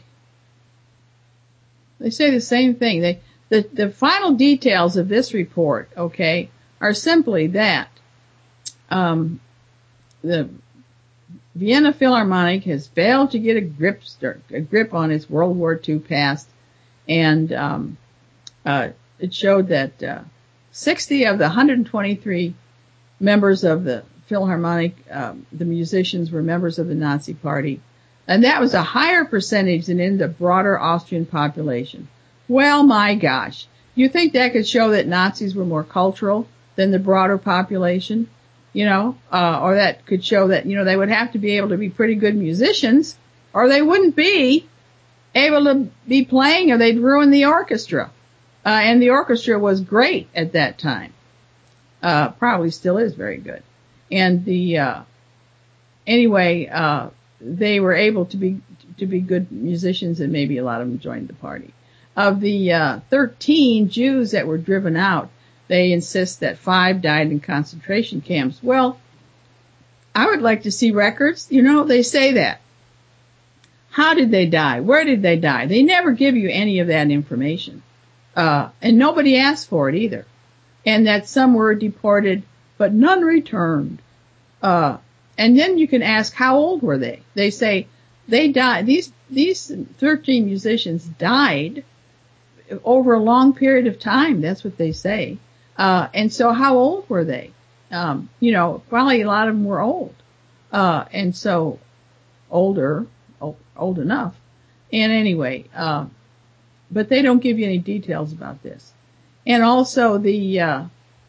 They say the same thing. They, the, the final details of this report, okay, are simply that, um, the Vienna Philharmonic has failed to get a grip, a grip on its World War Two past, and, um, uh, it showed that, uh, sixty of the one hundred twenty-three members of the Philharmonic, um, the musicians were members of the Nazi Party. And that was a higher percentage than in the broader Austrian population. Well, my gosh. You think that could show that Nazis were more cultural than the broader population? You know, uh, or that could show that, you know, they would have to be able to be pretty good musicians, or they wouldn't be able to be playing, or they'd ruin the orchestra. Uh, and the orchestra was great at that time. Uh, probably still is very good. And the, uh, anyway, uh, they were able to be, to be good musicians, and maybe a lot of them joined the party. Of the, uh, thirteen Jews that were driven out, they insist that five died in concentration camps. Well, I would like to see records. You know, they say that. How did they die? Where did they die? They never give you any of that information. Uh, and nobody asked for it either. And that some were deported, but none returned. Uh, and then you can ask, how old were they? They say they died. These, these thirteen musicians died over a long period of time. That's what they say. Uh, and so how old were they? Um, you know, probably a lot of them were old. Uh, and so older, old, old enough. And anyway, uh, but they don't give you any details about this. And also the, uh,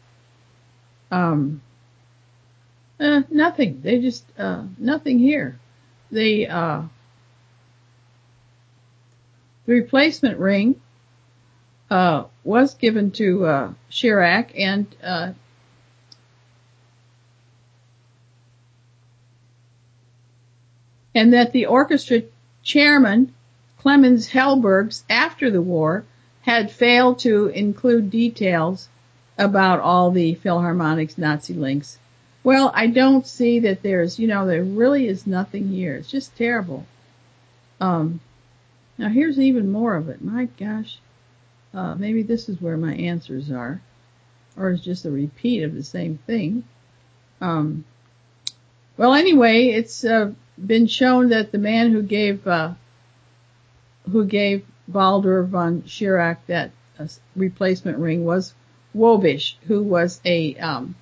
um, uh, nothing. They just, uh, nothing here. The, uh, the replacement ring, uh, was given to, uh, Chirac, and, uh, and that the orchestra chairman, Clemens Helbergs, after the war, had failed to include details about all the Philharmonic's Nazi links. Well, I don't see that there's, you know, there really is nothing here. It's just terrible. Um, now here's even more of it. My gosh. Uh, maybe this is where my answers are. Or it's just a repeat of the same thing. Um, well, anyway, it's uh, been shown that the man who gave uh, who gave Baldur von Schirach that uh, replacement ring was Wobish, who was a, um,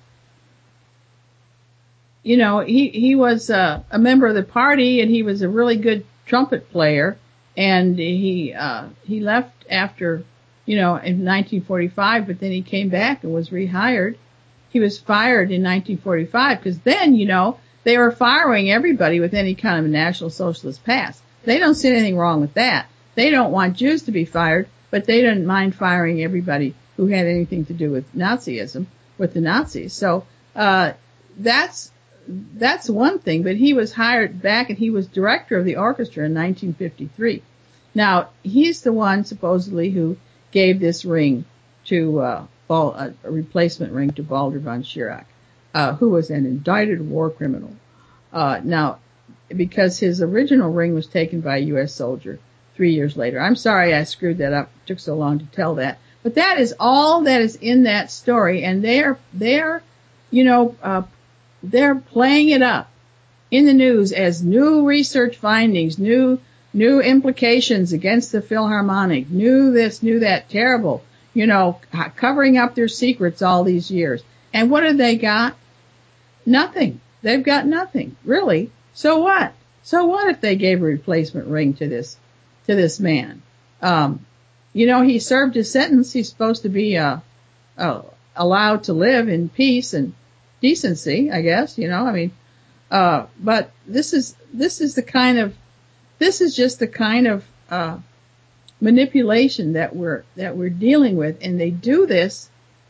you know, he he was uh, a member of the party, and he was a really good trumpet player, and he uh, he left after, you know, in nineteen forty-five, but then he came back and was rehired. He was fired in nineteen forty-five because then, you know, they were firing everybody with any kind of a National Socialist past. They don't see anything wrong with that. They don't want Jews to be fired, but they didn't mind firing everybody who had anything to do with Nazism, with the Nazis. So, uh, that's, that's one thing, but he was hired back and he was director of the orchestra in nineteen fifty-three. Now, he's the one supposedly who gave this ring to, uh, Bal- a replacement ring to Baldur von Schirach, uh, who was an indicted war criminal. Uh, now, because his original ring was taken by a U S soldier three years later. I'm sorry I screwed that up. It took so long to tell that. But that is all that is in that story, and they're, they're, you know, uh, they're playing it up in the news as new research findings, new, new implications against the Philharmonic, new this, new that, terrible, you know, covering up their secrets all these years. And what have they got? Nothing. They've got nothing, really. So what? So what if they gave a replacement ring to this, to this man? Um, you know, he served his sentence. He's supposed to be, uh, uh, allowed to live in peace and decency, I guess, you know, I mean, uh, but this is, this is the kind of, this is just the kind of, uh, manipulation that we're, that we're dealing with. And they do this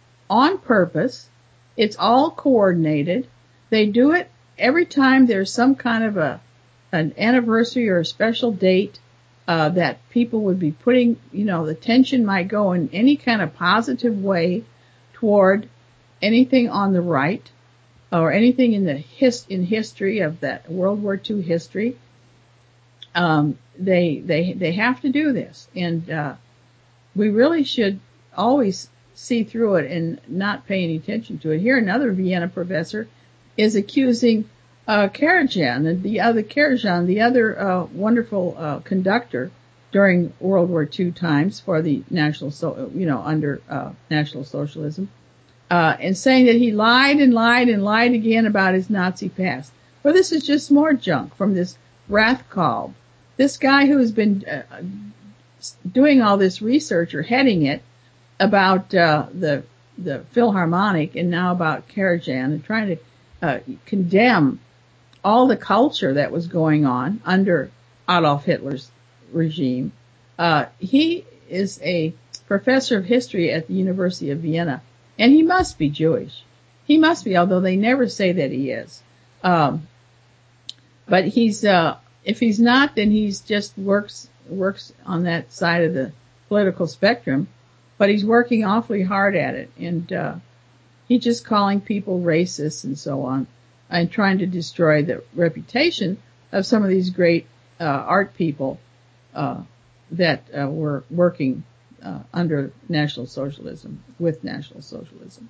on purpose. It's all coordinated. They do it every time there's some kind of a, an anniversary or a special date, uh, that people would be putting, you know, the tension might go in any kind of positive way toward anything on the right or anything in the his, in history of that World War Two history. Um, they, they, they have to do this. And, uh, we really should always see through it and not pay any attention to it. Here, another Vienna professor is accusing, uh, Karajan, and the other Karajan, the other, uh, wonderful, uh, conductor during World War Two times for the National, so, you know, under, uh, National Socialism, uh, and saying that he lied and lied and lied again about his Nazi past. Well, this is just more junk from this Rathkalb. This guy who has been uh, doing all this research or heading it about uh, the the Philharmonic and now about Karajan and trying to uh, condemn all the culture that was going on under Adolf Hitler's regime. Uh, he is a professor of history at the University of Vienna, and he must be Jewish. He must be, although they never say that he is. Um, but he's uh, if he's not, then he's just works works on that side of the political spectrum. But he's working awfully hard at it, and uh, he's just calling people racist and so on, and trying to destroy the reputation of some of these great uh, art people uh, that uh, were working uh, under National Socialism, with National Socialism.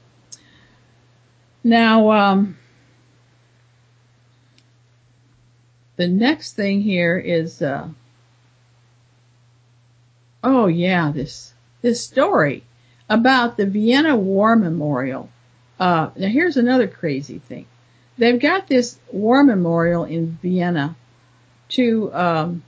Now, um, the next thing here is, uh, oh yeah, this this story about the Vienna War Memorial. Uh, now here's another crazy thing. They've got this war memorial in Vienna to, um,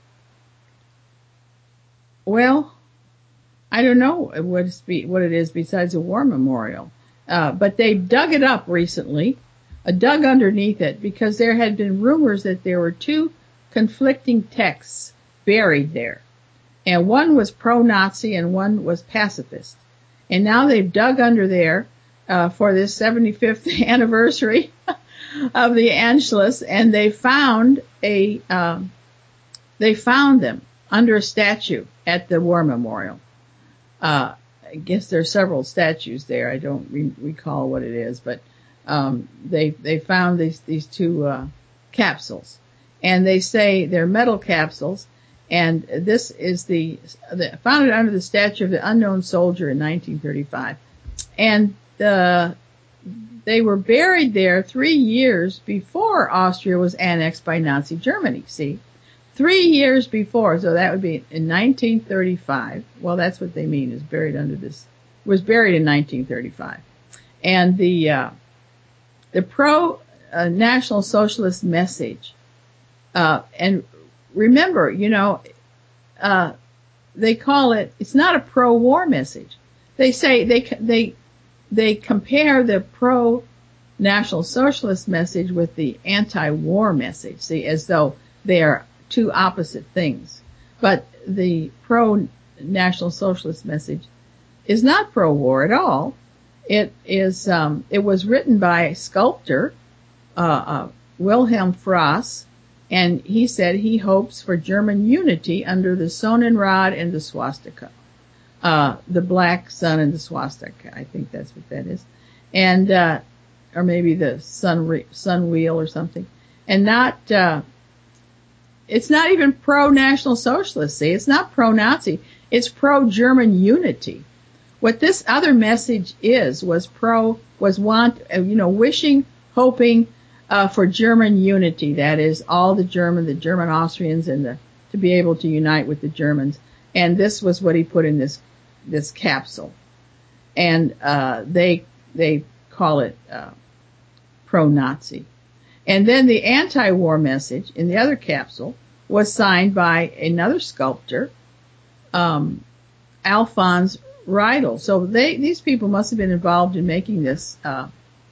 well, I don't know what it's be, what it is besides a war memorial. Uh, but they dug it up recently, uh, dug underneath it, because there had been rumors that there were two conflicting texts buried there. And one was pro-Nazi and one was pacifist. And now they've dug under there, uh, for this seventy-fifth anniversary of the Anschluss, and they found a um, they found them under a statue at the War Memorial. Uh, I guess there are several statues there. I don't re- recall what it is, but um, they they found these these two uh, capsules, and they say they're metal capsules. And this is the, the founded under the statue of the unknown soldier in nineteen thirty-five, and the they were buried there three years before Austria was annexed by Nazi Germany. See, three years before, so that would be in nineteen thirty-five. Well, that's what they mean is buried under this. Was buried in nineteen thirty-five, and the uh, the pro uh, National Socialist message, uh, and remember, you know, uh, they call it, it's not a pro-war message. They say, they, they, they compare the pro-National Socialist message with the anti-war message, see, as though they are two opposite things. But the pro-National Socialist message is not pro-war at all. It is, um, it was written by a sculptor, uh, uh, Wilhelm Frass, and he said he hopes for German unity under the Sonnenrad and the swastika. Uh, the black sun and the swastika. I think that's what that is. And, uh, or maybe the sun, re- sun wheel or something. And not, uh, it's not even pro-National Socialist, see? It's not pro-Nazi. It's pro-German unity. What this other message is, was pro, was want, uh, you know, wishing, hoping, Uh, for German unity, that is, all the German, the German Austrians, and the, to be able to unite with the Germans. And this was what he put in this, this capsule. And, uh, they, they call it, uh, pro-Nazi. And then the anti-war message in the other capsule was signed by another sculptor, um, Alphonse Riedel. So they, these people must have been involved in making this, uh,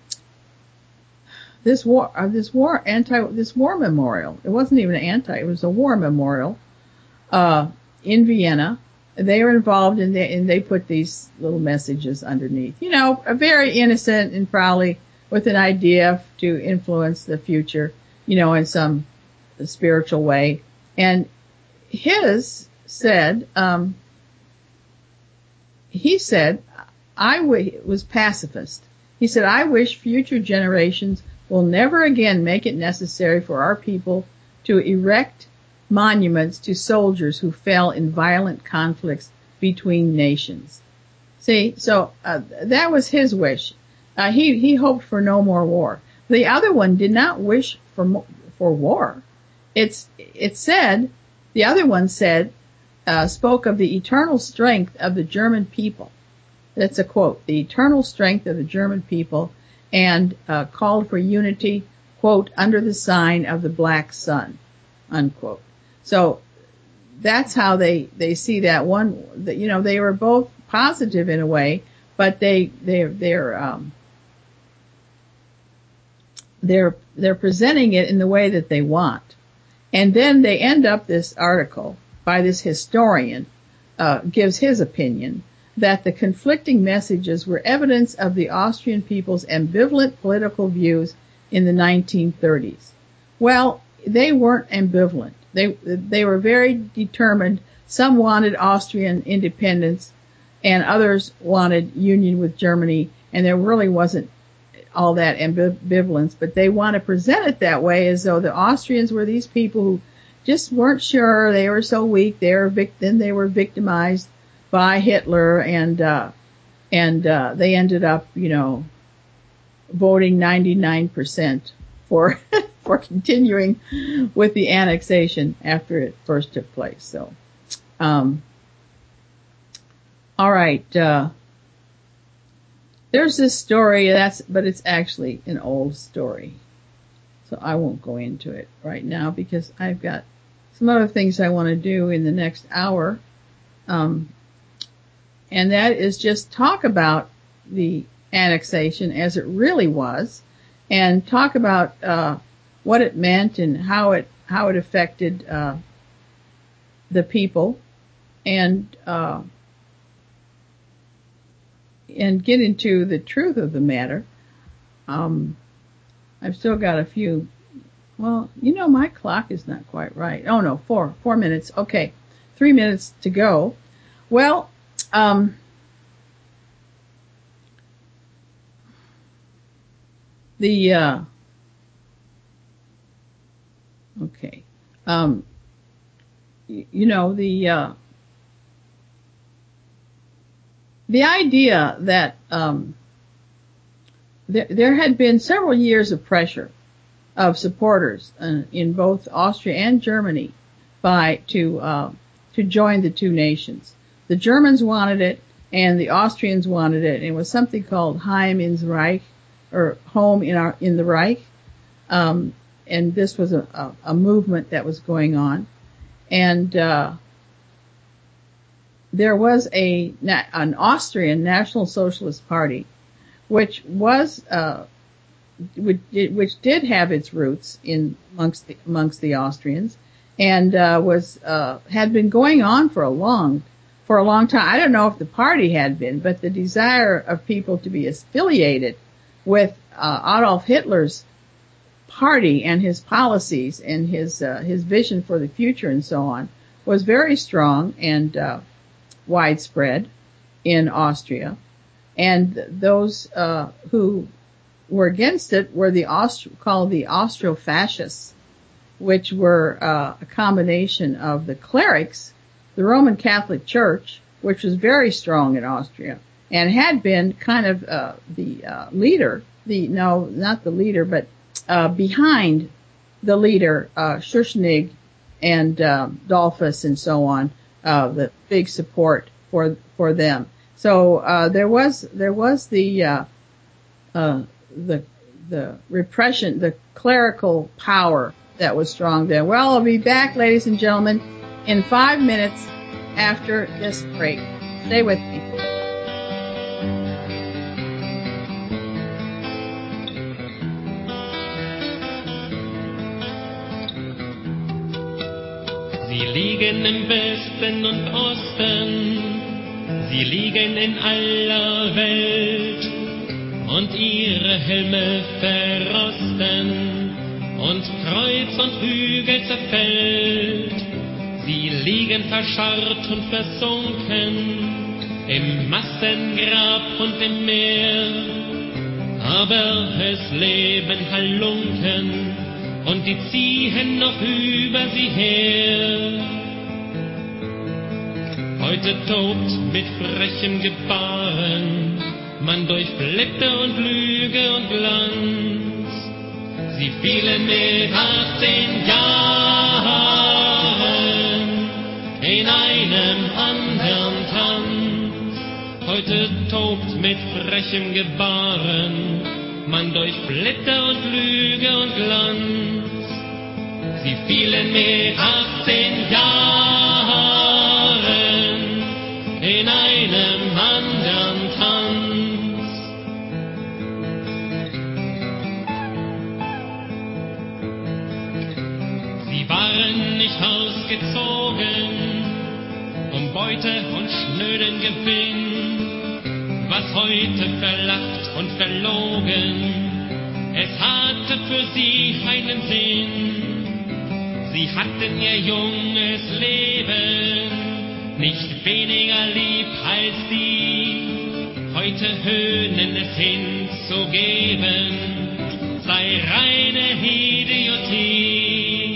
This war, uh, this war, anti, this war memorial. It wasn't even an anti, it was a war memorial, uh, in Vienna. They were involved in the, and they put these little messages underneath. You know, a very innocent and probably with an idea to influence the future, you know, in some spiritual way. And his said, um, he said, I w- was pacifist. He said, I wish future generations will never again make it necessary for our people to erect monuments to soldiers who fell in violent conflicts between nations. See, so uh, that was his wish. Uh, he he hoped for no more war. The other one did not wish for mo- for war. It's it said, the other one said, uh, spoke of the eternal strength of the German people. That's a quote. The eternal strength of the German people, and uh, called for unity, quote, under the sign of the black sun, unquote. So that's how they, they see that one, that, you know, they were both positive in a way, but they, they're, they're, um, they're, they're presenting it in the way that they want. And then they end up this article by this historian, uh, gives his opinion that the conflicting messages were evidence of the Austrian people's ambivalent political views in the nineteen thirties. Well, they weren't ambivalent. They, they were very determined. Some wanted Austrian independence and others wanted union with Germany, and there really wasn't all that ambivalence, but they want to present it that way as though the Austrians were these people who just weren't sure. They were so weak. They were vic- then they were victimized by Hitler, and uh and uh they ended up, you know, voting ninety-nine percent for for continuing with the annexation after it first took place. So um all right, uh there's this story that's but it's actually an old story. So I won't go into it right now because I've got some other things I want to do in the next hour. Um And that is just talk about the annexation as it really was, and talk about uh, what it meant and how it how it affected uh, the people, and uh, and get into the truth of the matter. Um, I've still got a few. Well, you know, my clock is not quite right. Oh no, four, four minutes. Okay, three minutes to go. Well, um, the uh, okay, um, you, you know the uh, the idea that um, there there had been several years of pressure of supporters uh, in both Austria and Germany by to uh, to join the two nations. The Germans wanted it, and the Austrians wanted it. And it was something called Heim ins Reich, or Home in our in the Reich. Um, and this was a, a, a movement that was going on, and uh, there was a an Austrian National Socialist Party, which was uh, which, which did have its roots in amongst the, amongst the Austrians, and uh, was uh, had been going on for a long for a long time. I don't know if the party had been, but the desire of people to be affiliated with uh, Adolf Hitler's party and his policies and his uh, his vision for the future and so on was very strong and uh, widespread in Austria. And those uh, who were against it were the Austro- called the Austro-fascists, which were uh, a combination of the clerics, the Roman Catholic Church, which was very strong in Austria and had been kind of uh, the uh, leader, the no, not the leader, but uh, behind the leader, uh, Schuschnigg and uh, Dollfuss and so on, uh, the big support for for them. So uh, there was there was the uh, uh, the the repression, the clerical power that was strong there. Well, I'll be back, ladies and gentlemen, in five minutes after this break. Stay with me. Sie liegen im Westen und Osten, sie liegen in aller Welt, und ihre Helme verrosten, und Kreuz und Hügel zerfällt. Sie liegen verscharrt und versunken, im Massengrab und im Meer, aber es leben Halunken, und die ziehen noch über sie her. Heute tobt mit frechem Gebaren man durch Flitte und Lüge und Glanz. Sie fielen mit achtzehn Jahren in einem anderen Tanz. Heute tobt mit frechem Gebaren man durch Flitte und Lüge und Glanz. Sie fielen mit achtzehn Jahren in einem anderen Tanz. Sie waren nicht ausgezogen um Beute und schnöden Gewinn, was heute verlacht und verlogen, es hatte für sie keinen Sinn. Sie hatten ihr junges Leben nicht weniger lieb als die, heute höhnen es hinzugeben, sei reine Idiotie.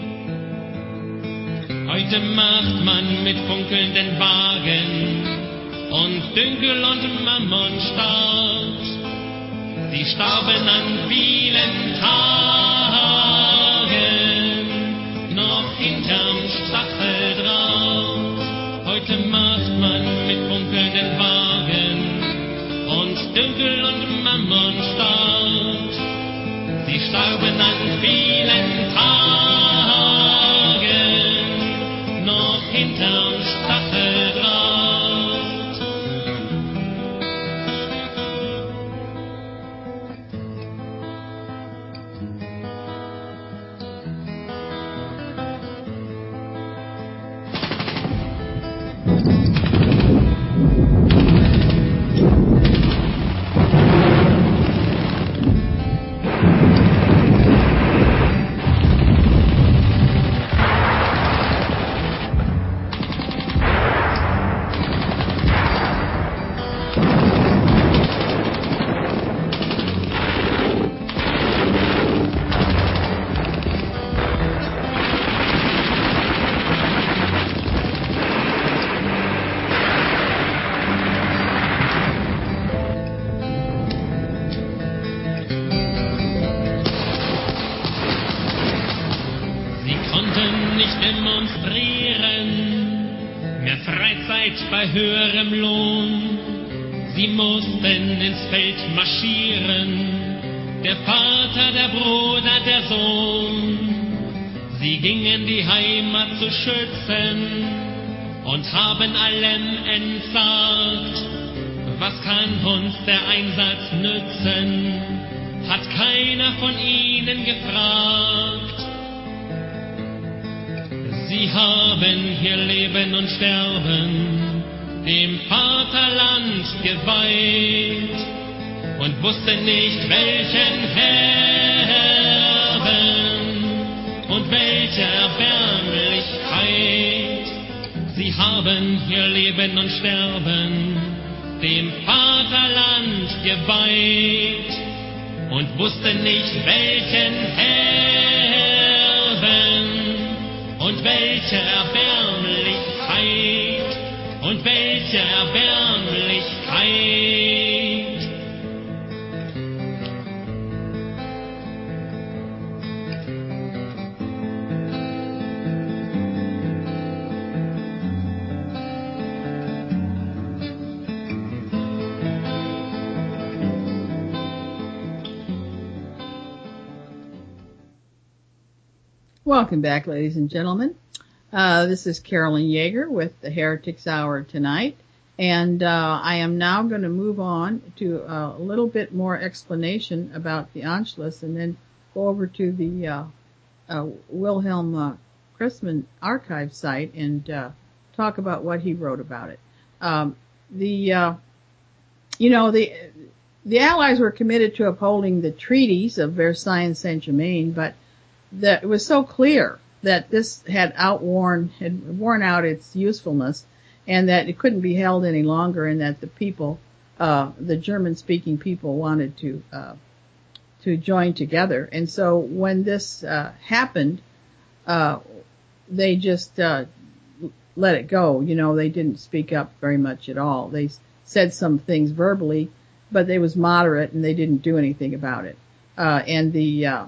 Heute macht man mit funkelnden Wagen und Dünkel und Mammonstaat. Sie starben an vielen Tagen noch hinterm Stacheldraht. Heute macht man mit funkelnden Wagen und Dünkel und Mammonstaat. Sie starben an vielen Tagen noch hinterm Stacheldraht. demonstrieren, mehr Freizeit bei höherem Lohn. Sie mussten ins Feld marschieren, der Vater, der Bruder, der Sohn. Sie gingen die Heimat zu schützen und haben allem entsagt. Was kann uns der Einsatz nützen? Hat keiner von ihnen gefragt. Sie haben hier Leben und Sterben dem Vaterland geweiht und wussten nicht, welchen Herben und welche Erbärmlichkeit. Sie haben hier Leben und Sterben dem Vaterland geweiht und wussten nicht, welchen Herben und welche Erbärmlichkeit und welche Erbärmlichkeit. Welcome back, ladies and gentlemen. Uh, this is Carolyn Yeager with the Heretics Hour tonight, and uh, I am now going to move on to uh, a little bit more explanation about the Anschluss, and then go over to the uh, uh, Wilhelm uh, Christmann archive site and uh, talk about what he wrote about it. Um, the uh, you know the the Allies were committed to upholding the treaties of Versailles and Saint-Germain, but that it was so clear that this had outworn, had worn out its usefulness, and that it couldn't be held any longer, and that the people, uh, the German-speaking people wanted to, uh, to join together. And so when this, uh, happened, uh, they just, uh, let it go. You know, they didn't speak up very much at all. They said some things verbally, but they was moderate and they didn't do anything about it. Uh, and the, uh,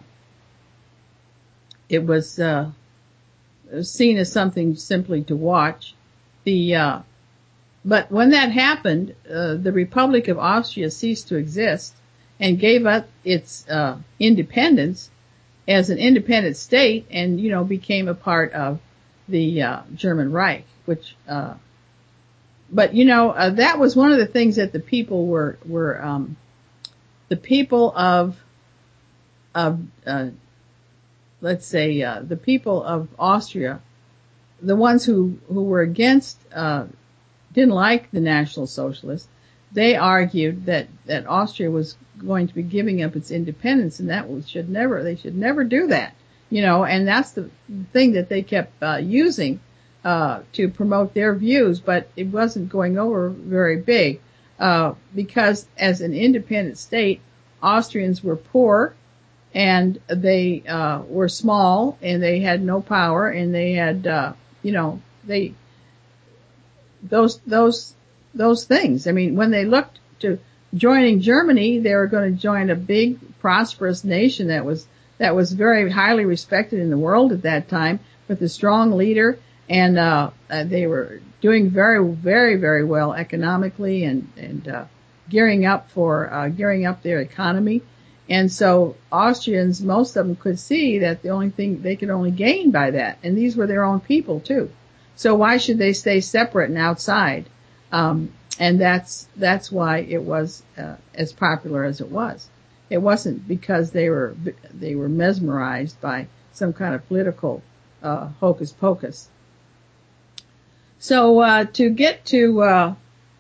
It was uh, seen as something simply to watch. The uh, but when that happened, uh, the Republic of Austria ceased to exist and gave up its uh, independence as an independent state, and you know became a part of the uh, German Reich. Which, uh, but you know uh, that was one of the things that the people were were um, the people of of uh, let's say, uh, the people of Austria, the ones who, who were against, uh, didn't like the National Socialists, they argued that, that Austria was going to be giving up its independence, and that was, should never, they should never do that, you know, and that's the thing that they kept, uh, using, uh, to promote their views, but it wasn't going over very big, uh, because as an independent state, Austrians were poor, and they uh were small, and they had no power, and they had uh you know they those those those things. I mean, when they looked to joining Germany, they were going to join a big prosperous nation that was that was very highly respected in the world at that time, with a strong leader, and uh they were doing very very very well economically, and and uh gearing up for uh gearing up their economy. And so Austrians, most of them could see that the only thing they could only gain by that. And these were their own people too. So why should they stay separate and outside? Um, and that's, that's why it was, uh, as popular as it was. It wasn't because they were, they were mesmerized by some kind of political, uh, hocus pocus. So, uh, to get to, uh,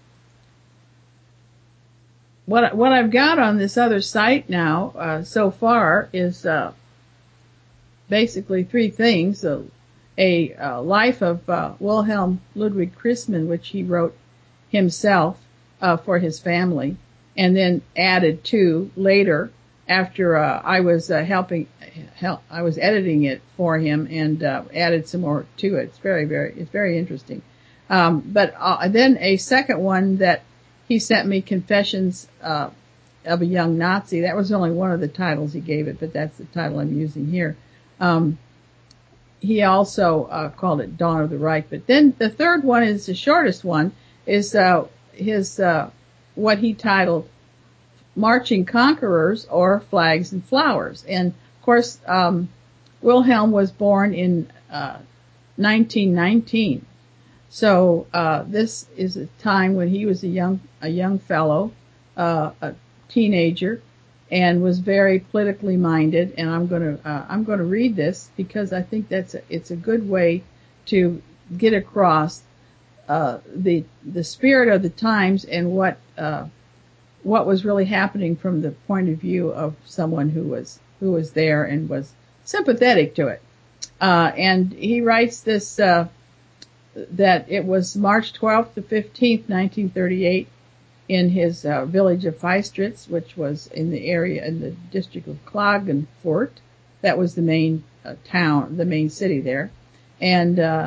What what I've got on this other site now uh, so far is uh, basically three things: a, a uh, life of uh, Wilhelm Ludwig Christmann, which he wrote himself uh, for his family, and then added to later after uh, I was uh, helping, help, I was editing it for him, and uh, added some more to it. It's very very it's very interesting. Um, but uh, then a second one that he sent me, Confessions uh, of a Young Nazi. That was only one of the titles he gave it, but that's the title I'm using here. Um, he also uh, called it Dawn of the Reich. But then the third one is the shortest one, is uh, his uh, what he titled Marching Conquerors or Flags and Flowers. And of course, um, Wilhelm was born in uh, nineteen nineteen. So uh, this is a time when he was a young a young fellow, uh, a teenager, and was very politically minded. And I'm going to uh, I'm going to read this because I think that's a, it's a good way to get across uh, the the spirit of the times and what uh, what was really happening from the point of view of someone who was who was there and was sympathetic to it. Uh, and he writes this uh, that it was March twelfth to fifteenth, nineteen thirty-eight. In his uh, village of Feistritz, which was in the area, in the district of Klagenfurt. That was the main uh, town, the main city there. And uh,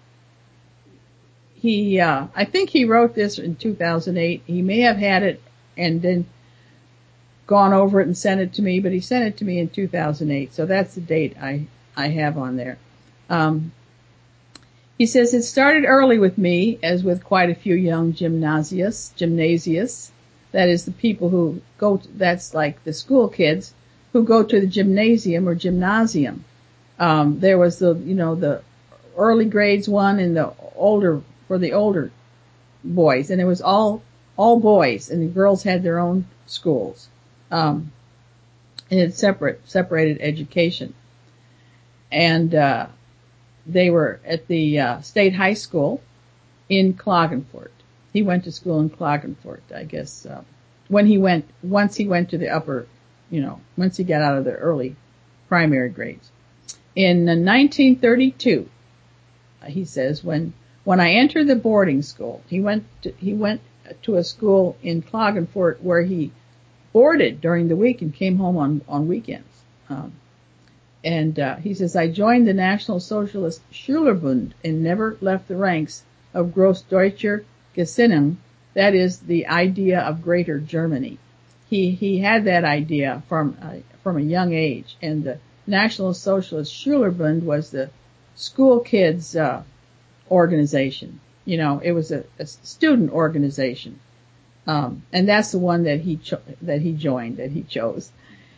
he, uh, I think he wrote this in two thousand eight. He may have had it and then gone over it and sent it to me, but he sent it to me in two thousand eight. So that's the date I, I have on there. Um, He says, it started early with me, as with quite a few young gymnasiasts, gymnasiasts, that is the people who go, to, that's like the school kids who go to the gymnasium or gymnasium. Um, there was the, you know, the early grades one and the older, for the older boys, and it was all, all boys, and the girls had their own schools. Um, and it's separate, separated education. And, uh, they were at the uh, state high school in Klagenfurt. He went to school in Klagenfurt, I guess, uh, when he went, once he went to the upper, you know, once he got out of the early primary grades. In uh, nineteen thirty-two, he says, when, when I entered the boarding school, he went to, he went to a school in Klagenfurt where he boarded during the week and came home on, on weekends. Um, And uh, he says, I joined the National Socialist Schülerbund and never left the ranks of Großdeutscher Gesinnung, that is, the idea of Greater Germany. He he had that idea from uh, from a young age, and the National Socialist Schülerbund was the school kids uh, organization. You know, it was a, a student organization, um, and that's the one that he cho- that he joined, that he chose.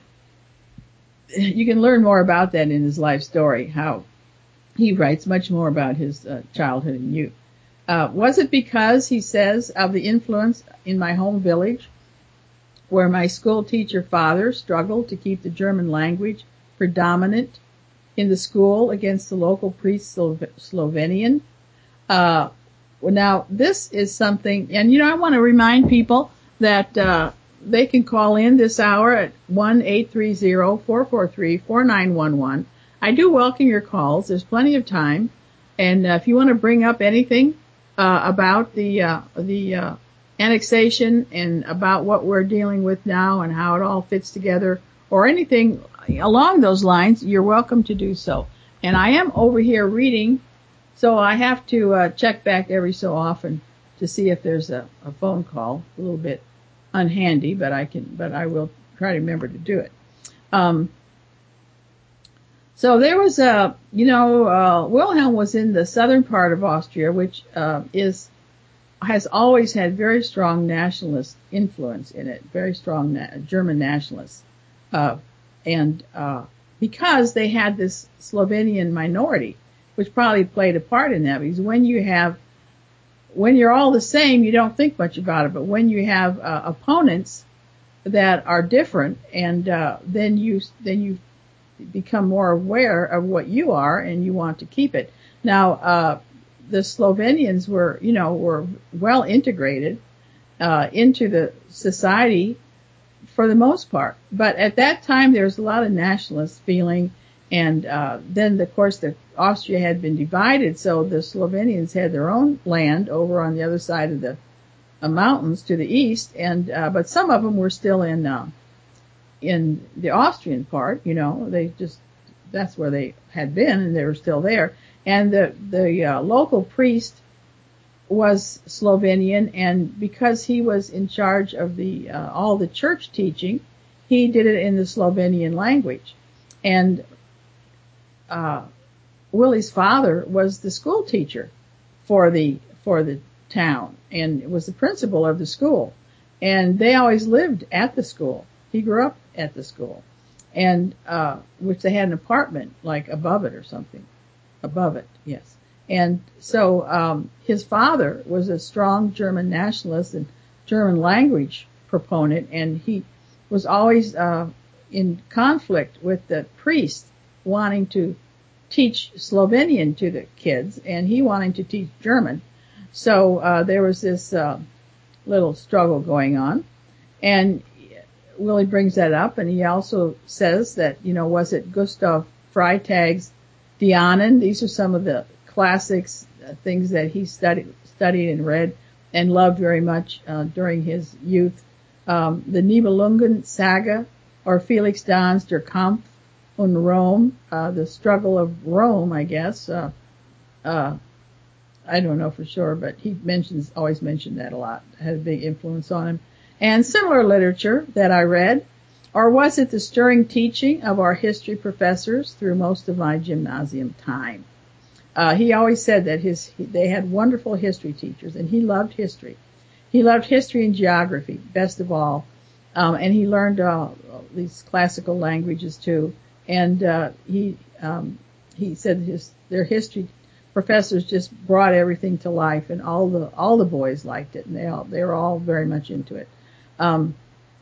You can learn more about that in his life story, how he writes much more about his uh, childhood and youth. Uh, was it because, he says, of the influence in my home village, where my school teacher father struggled to keep the German language predominant in the school against the local priest Slo- Slovenian? Uh, well, now, this is something, and, you know, I want to remind people that uh they can call in this hour at one eight three zero, four four three, four nine one one. I do welcome your calls. There's plenty of time. And uh, if you want to bring up anything uh, about the uh, the uh, annexation and about what we're dealing with now and how it all fits together or anything along those lines, you're welcome to do so. And I am over here reading, so I have to uh, check back every so often to see if there's a, a phone call. A little bit unhandy, but I can, but I will try to remember to do it. Um, so there was a, you know, uh, Wilhelm was in the southern part of Austria, which, uh, is, has always had very strong nationalist influence in it, very strong na- German nationalists. Uh, and, uh, because they had this Slovenian minority, which probably played a part in that, because when you have When you're all the same, you don't think much about it. But when you have uh, opponents that are different, and uh, then you then you become more aware of what you are, and you want to keep it. Now, uh, the Slovenians were, you know, were well integrated uh, into the society for the most part. But at that time, there was a lot of nationalist feeling. And uh then, of course, the Austria had been divided, so the Slovenians had their own land over on the other side of the uh, mountains to the east, and uh but some of them were still in uh in the Austrian part. You know, they just, that's where they had been, and they were still there. And the the uh, local priest was Slovenian, and because he was in charge of the uh, all the church teaching, he did it in the Slovenian language. And Uh, Willie's father was the school teacher for the for the town, and was the principal of the school, and they always lived at the school. He grew up at the school, and uh, which they had an apartment like above it or something, above it, yes. And so um, his father was a strong German nationalist and German language proponent, and he was always uh, in conflict with the priest wanting to teach Slovenian to the kids, and he wanting to teach German. So uh, there was this uh, little struggle going on, and Willie brings that up, and he also says that, you know, was it Gustav Freytag's Die Ahnen? These are some of the classics, uh, things that he studied, studied and read and loved very much uh, during his youth. Um, the Nibelungen Saga, or Felix Dahn's Der Kampf um Rome, uh, the struggle of Rome, I guess. Uh, uh, I don't know for sure, but he mentions, always mentioned that a lot. It had a big influence on him. And similar literature that I read, or was it the stirring teaching of our history professors through most of my gymnasium time? Uh, he always said that his, they had wonderful history teachers, and he loved history. He loved history and geography, best of all. Um, and he learned, uh, these classical languages too. And, uh, he, um, he said his, their history professors just brought everything to life, and all the, all the boys liked it, and they all, they were all very much into it. Um,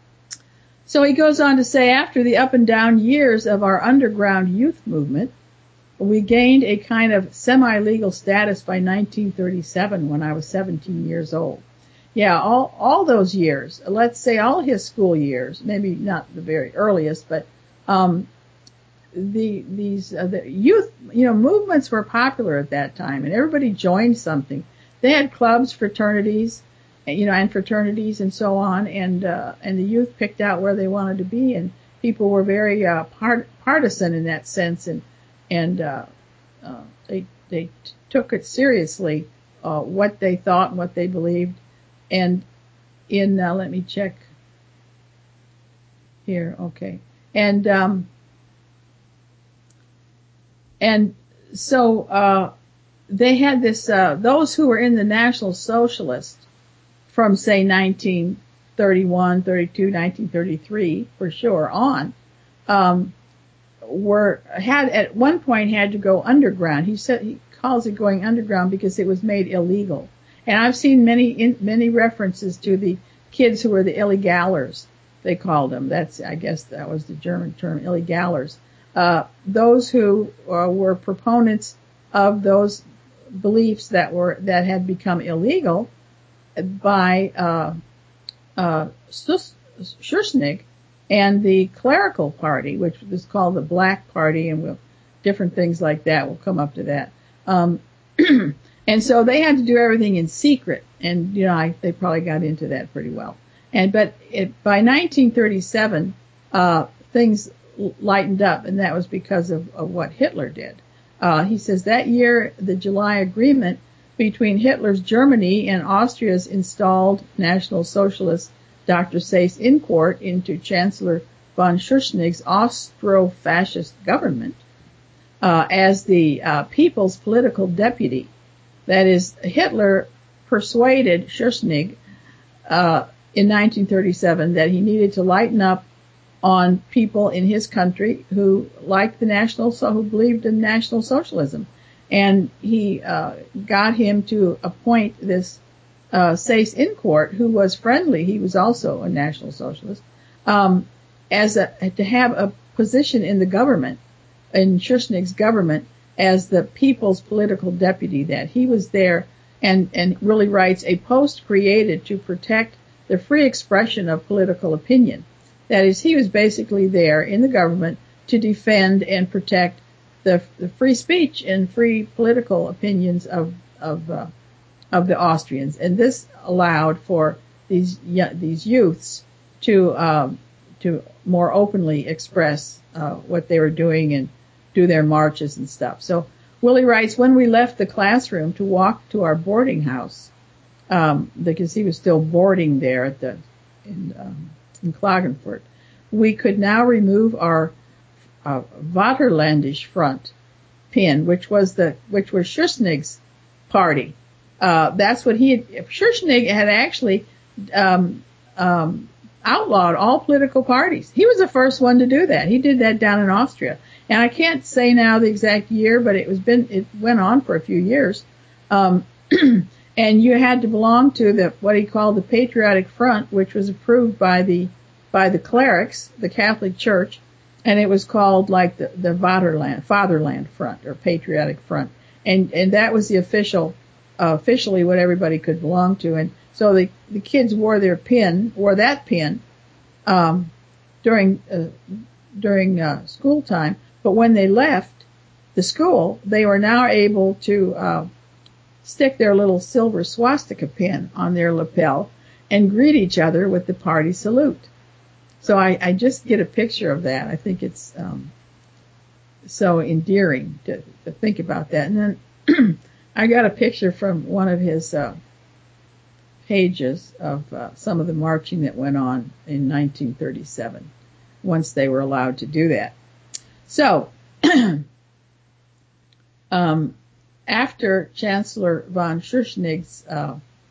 so he goes on to say, after the up and down years of our underground youth movement, we gained a kind of semi-legal status by nineteen thirty-seven when I was seventeen years old. Yeah, all, all those years, let's say all his school years, maybe not the very earliest, but, um, the, these, uh, the youth, you know, movements were popular at that time, and everybody joined something. They had clubs, fraternities, you know, and fraternities and so on, and, uh, and the youth picked out where they wanted to be, and people were very, uh, part, partisan in that sense, and, and, uh, uh, they, they t- took it seriously, uh, what they thought and what they believed. And in, uh, let me check here, okay. And, um, and so, uh, they had this, uh, those who were in the National Socialist from, say, nineteen thirty-one, thirty-two, nineteen thirty-three, for sure, on, um, were, had, at one point had to go underground. He said, he calls it going underground because it was made illegal. And I've seen many, in, many references to the kids who were the Illegalers, they called them. That's, I guess that was the German term, Illegalers. Uh, those who uh, were proponents of those beliefs that were, that had become illegal by, uh, uh, Schuschnigg and the clerical party, which was called the Black Party, and we'll, different things like that. We'll come up to that. Um, and so they had to do everything in secret, and, you know, I, they probably got into that pretty well. And, but it, by nineteen thirty-seven, uh, things lightened up, and that was because of, of what Hitler did. Uh, he says that year, the July agreement between Hitler's Germany and Austria's installed National Socialist Doctor Seyss-Inquart into Chancellor von Schuschnigg's Austro-fascist government uh, as the uh, people's political deputy. That is, Hitler persuaded Schuschnigg uh, in nineteen thirty-seven that he needed to lighten up on people in his country who liked the national, so who believed in National Socialism. And he uh, got him to appoint this uh, Seyss-Inquart, who was friendly. He was also a National Socialist, um, as a to have a position in the government, in Schuschnigg's government, as the people's political deputy. That he was there, and and really writes, a post created to protect the free expression of political opinion. That is, he was basically there in the government to defend and protect the, the free speech and free political opinions of of uh, of the Austrians, and this allowed for these these youths to um, to more openly express uh, what they were doing and do their marches and stuff. So Willie writes, when we left the classroom to walk to our boarding house, um, because he was still boarding there at the in um, in Klagenfurt, we could now remove our uh, Vaterlandish front, pin, which was the which was Schuschnigg's party. Uh, that's what he had. Schuschnigg had actually um, um, outlawed all political parties. He was the first one to do that. He did that down in Austria, and I can't say now the exact year, but it was been it went on for a few years. Um, and you had to belong to the what he called the Patriotic Front, which was approved by the by the clerics, the Catholic Church, and it was called like the the Vaterland Fatherland Front or Patriotic Front, and and that was the official. Uh, officially what everybody could belong to. And so the, the kids wore their pin, wore that pin, um, during, uh, during, uh, school time. But when they left the school, they were now able to, uh, stick their little silver swastika pin on their lapel and greet each other with the party salute. So I, I just get a picture of that. I think it's, um, so endearing to, to think about that. And then, I got a picture from one of his uh, pages of uh, some of the marching that went on in nineteen thirty-seven, once they were allowed to do that. So, um, after Chancellor von Schuschnigg's, uh,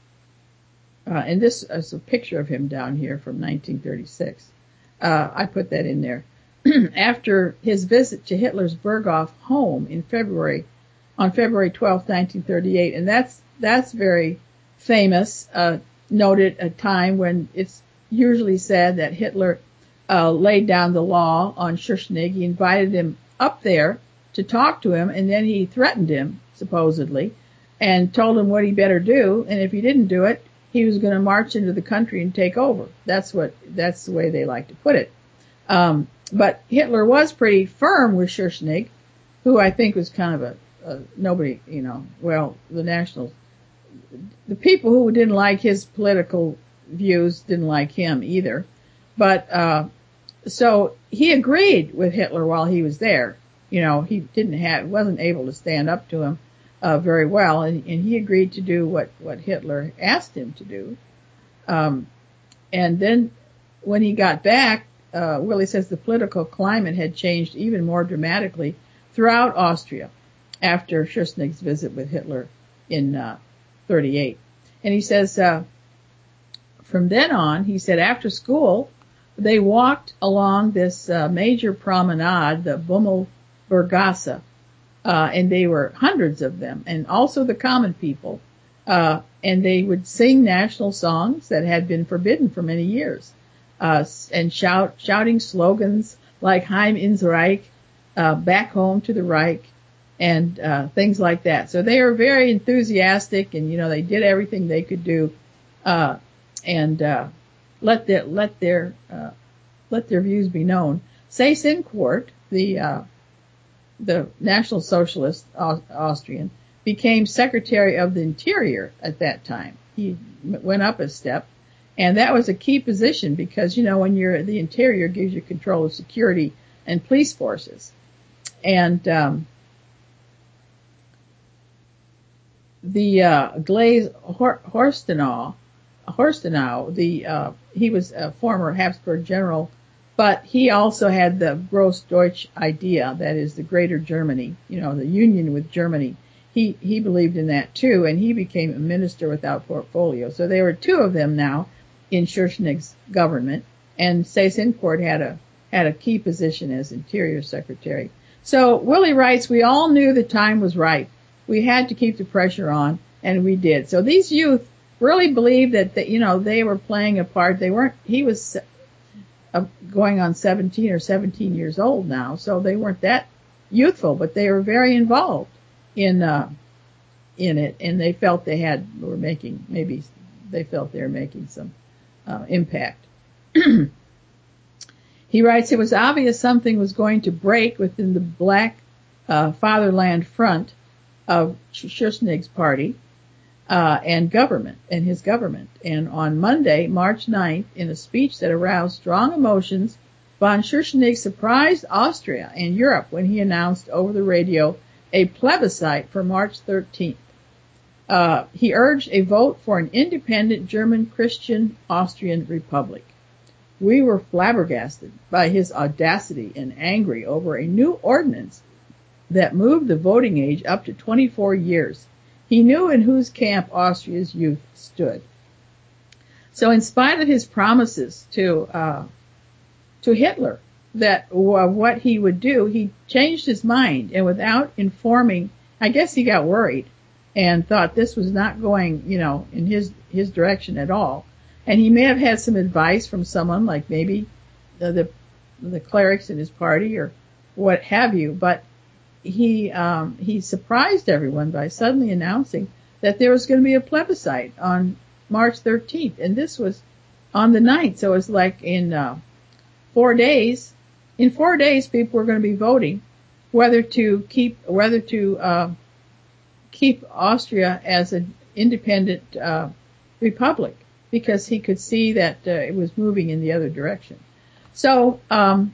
uh, and this is a picture of him down here from nineteen thirty-six, uh, I put that in there. After his visit to Hitler's Berghof home in February, on February twelfth, nineteen thirty-eight, and that's that's very famous, uh, noted a time when it's usually said that Hitler uh, laid down the law on Schuschnigg. He invited him up there to talk to him, and then he threatened him, supposedly, and told him what he better do, and if he didn't do it, he was going to march into the country and take over. That's what that's the way they like to put it. Um, but Hitler was pretty firm with Schuschnigg, who I think was kind of a Uh, nobody, you know, well, the nationals, the people who didn't like his political views didn't like him either. But, uh, so he agreed with Hitler while he was there. You know, he didn't have, wasn't able to stand up to him, uh, very well. And, and he agreed to do what, what Hitler asked him to do. Um, and then when he got back, uh, Willie says the political climate had changed even more dramatically throughout Austria after Schuschnigg's visit with Hitler in uh, thirty-eight. And he says, uh, from then on, he said after school, they walked along this uh, major promenade, the Bummelbergasse, uh, and they were hundreds of them, and also the common people, uh, and they would sing national songs that had been forbidden for many years, uh, and shout, shouting slogans like Heim ins Reich, uh, back home to the Reich, and uh things like that. So they were very enthusiastic, and you know they did everything they could do uh and uh let their let their uh let their views be known. Seyss-Inquart, the uh the National Socialist Austrian, became Secretary of the Interior at that time. He went up a step, and that was a key position because you know when you're the Interior gives you control of security and police forces. And um The uh, Glaze Horstenau, Horstenau, the uh, he was a former Habsburg general, but he also had the Gross Deutsch idea, that is the Greater Germany, you know, the union with Germany. He he believed in that too, and he became a minister without portfolio. So there were two of them now in Schuschnigg's government, and Seyss-Inquart had a had a key position as Interior Secretary. So Willie writes, we all knew the time was right. We had to keep the pressure on, and we did. So these youth really believed that, that you know, they were playing a part. They weren't, he was uh, going on seventeen or seventeen years old now, so they weren't that youthful, but they were very involved in, uh, in it, and they felt they had, were making, maybe they felt they were making some, uh, impact. He writes, it was obvious something was going to break within the Black, uh, Fatherland Front of Schuschnigg's party, uh, and government, and his government. And on Monday, March ninth, in a speech that aroused strong emotions, von Schuschnigg surprised Austria and Europe when he announced over the radio a plebiscite for March thirteenth. Uh, he urged a vote for an independent German Christian Austrian Republic. We were flabbergasted by his audacity and angry over a new ordinance that moved the voting age up to twenty-four years. He knew in whose camp Austria's youth stood. So in spite of his promises to uh, to Hitler that uh, what he would do, he changed his mind, and without informing, I guess he got worried and thought this was not going, you know, in his his direction at all. And he may have had some advice from someone, like maybe the the, the clerics in his party or what have you, but he um, he surprised everyone by suddenly announcing that there was going to be a plebiscite on March thirteenth, and this was on the ninth, so it was like in uh, four days. In four days, people were going to be voting whether to keep whether to uh, keep Austria as an independent uh, republic, because he could see that uh, it was moving in the other direction. So, um,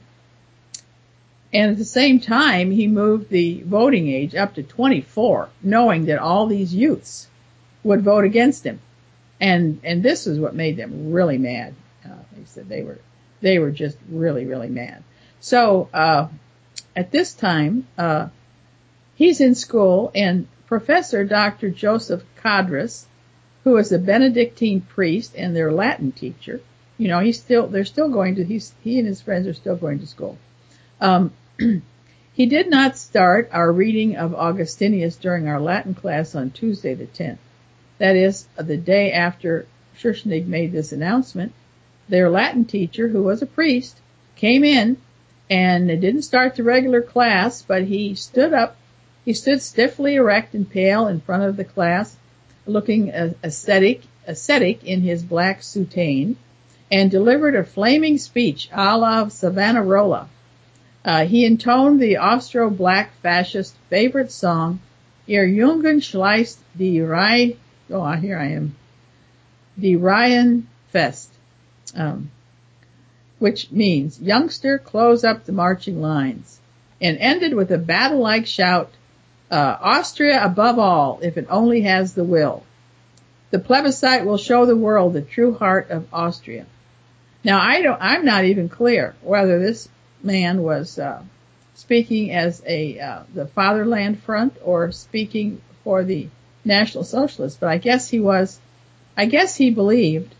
and at the same time, he moved the voting age up to twenty-four, knowing that all these youths would vote against him. And, and this is what made them really mad. Uh, they said they were, they were just really, really mad. So, uh, at this time, uh, he's in school, and Professor Doctor Joseph Codrus, who is a Benedictine priest and their Latin teacher, you know, he's still, they're still going to, he's, he and his friends are still going to school. Um, he did not start our reading of Augustinius during our Latin class on Tuesday the tenth. That is, the day after Schuschnigg made this announcement. Their Latin teacher, who was a priest, came in and didn't start the regular class, but he stood up, he stood stiffly erect and pale in front of the class, looking ascetic, ascetic in his black soutane, and delivered a flaming speech a la Savonarola. Uh, he intoned the Austro-Black fascist favorite song, Ihr Jungen schleißt die Reihe, oh, here I am, Die Reihenfest, um, which means, youngster, close up the marching lines, and ended with a battle-like shout, uh, Austria above all, if it only has the will. The plebiscite will show the world the true heart of Austria. Now, I don't, I'm not even clear whether this man was uh, speaking as a uh, the Fatherland Front or speaking for the National Socialists, but I guess he was, I guess he believed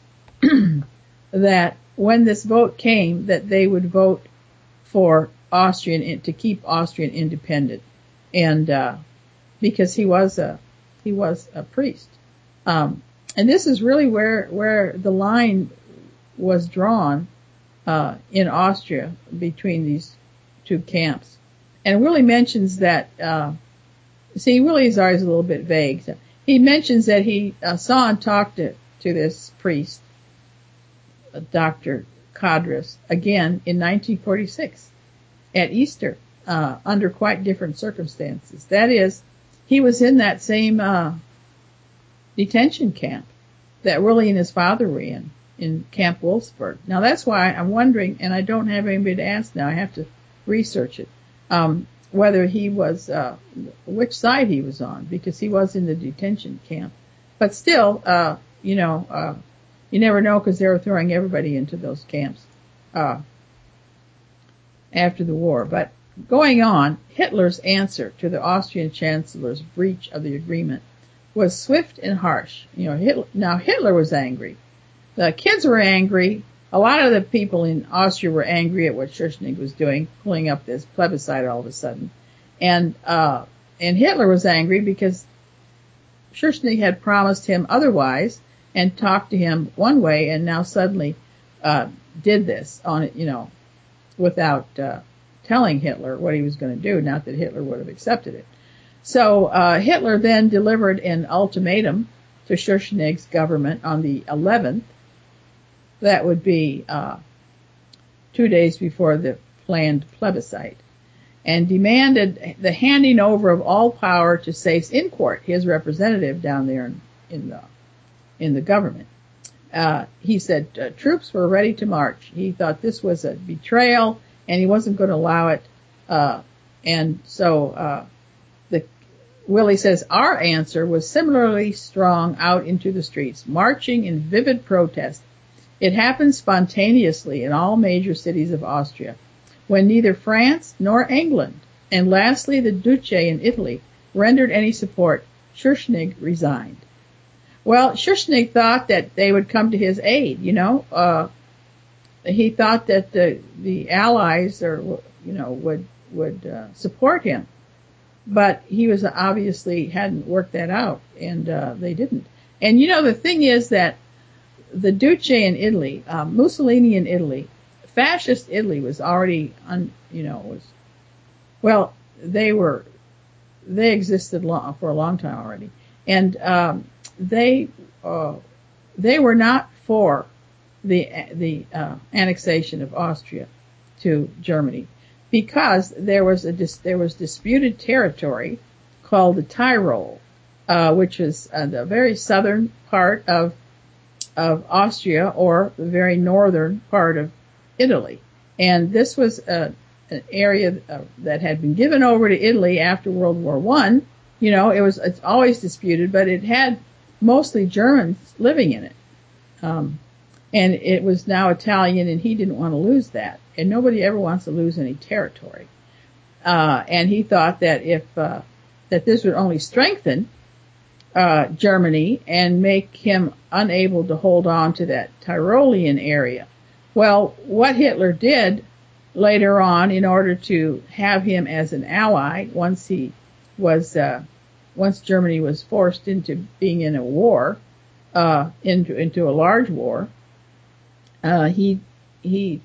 that when this vote came, that they would vote for Austrian, to keep Austrian independent, and uh, because he was a he was a priest, um, and this is really where where the line was drawn uh, in Austria between these two camps. And Willie mentions that, uh, see, Willie's always a little bit vague. So he mentions that he uh, saw and talked to, to this priest, uh, Doctor Codrus, again in nineteen forty-six at Easter, uh, under quite different circumstances. That is, he was in that same uh, detention camp that Willie and his father were in. in Camp Wolfsburg. Now that's why I'm wondering, and I don't have anybody to ask now, I have to research it, um, whether he was, uh, which side he was on, because he was in the detention camp. But still, uh, you know, uh, you never know, because they were throwing everybody into those camps, uh, after the war. But going on, Hitler's answer to the Austrian Chancellor's breach of the agreement was swift and harsh. You know, Hitler, now Hitler was angry. The kids were angry. A lot of the people in Austria were angry at what Schuschnigg was doing, pulling up this plebiscite all of a sudden. And, uh, and Hitler was angry because Schuschnigg had promised him otherwise and talked to him one way, and now suddenly, uh, did this on it, you know, without, uh, telling Hitler what he was going to do. Not that Hitler would have accepted it. So, uh, Hitler then delivered an ultimatum to Schuschnigg's government on the eleventh. That would be uh, two days before the planned plebiscite, and demanded the handing over of all power to Seyss-Inquart, his representative down there in, in the in the government. Uh, he said uh, troops were ready to march. He thought this was a betrayal, and he wasn't going to allow it. Uh, and so uh, the Willie says our answer was similarly strong out into the streets, marching in vivid protest. It happened spontaneously in all major cities of Austria, when neither France nor England And lastly, the Duce in Italy rendered any support. Schuschnigg resigned. Well, Schuschnigg thought that they would come to his aid, you know. Uh, he thought that the, the Allies or, you know, would, would, uh, support him. But he was obviously hadn't worked that out, and, uh, they didn't. And, you know, the thing is that the Duce in Italy, uh, Mussolini in Italy, fascist Italy was already, un, you know, was, well, they were, they existed long, for a long time already. And, um, they, uh, they were not for the, the, uh, annexation of Austria to Germany because there was a, dis, there was disputed territory called the Tyrol, uh, which was uh, the very southern part of, of Austria or the very northern part of Italy. And this was a, an area uh, that had been given over to Italy after World War One. You know, it was, it's always disputed, but it had mostly Germans living in it. Um, and it was now Italian, and he didn't want to lose that. And nobody ever wants to lose any territory. Uh, and he thought that if, uh, that this would only strengthen, uh, Germany and make him unable to hold on to that Tyrolean area. Well, what Hitler did later on in order to have him as an ally once he was, uh, once Germany was forced into being in a war, uh, into, into a large war, uh, he, he,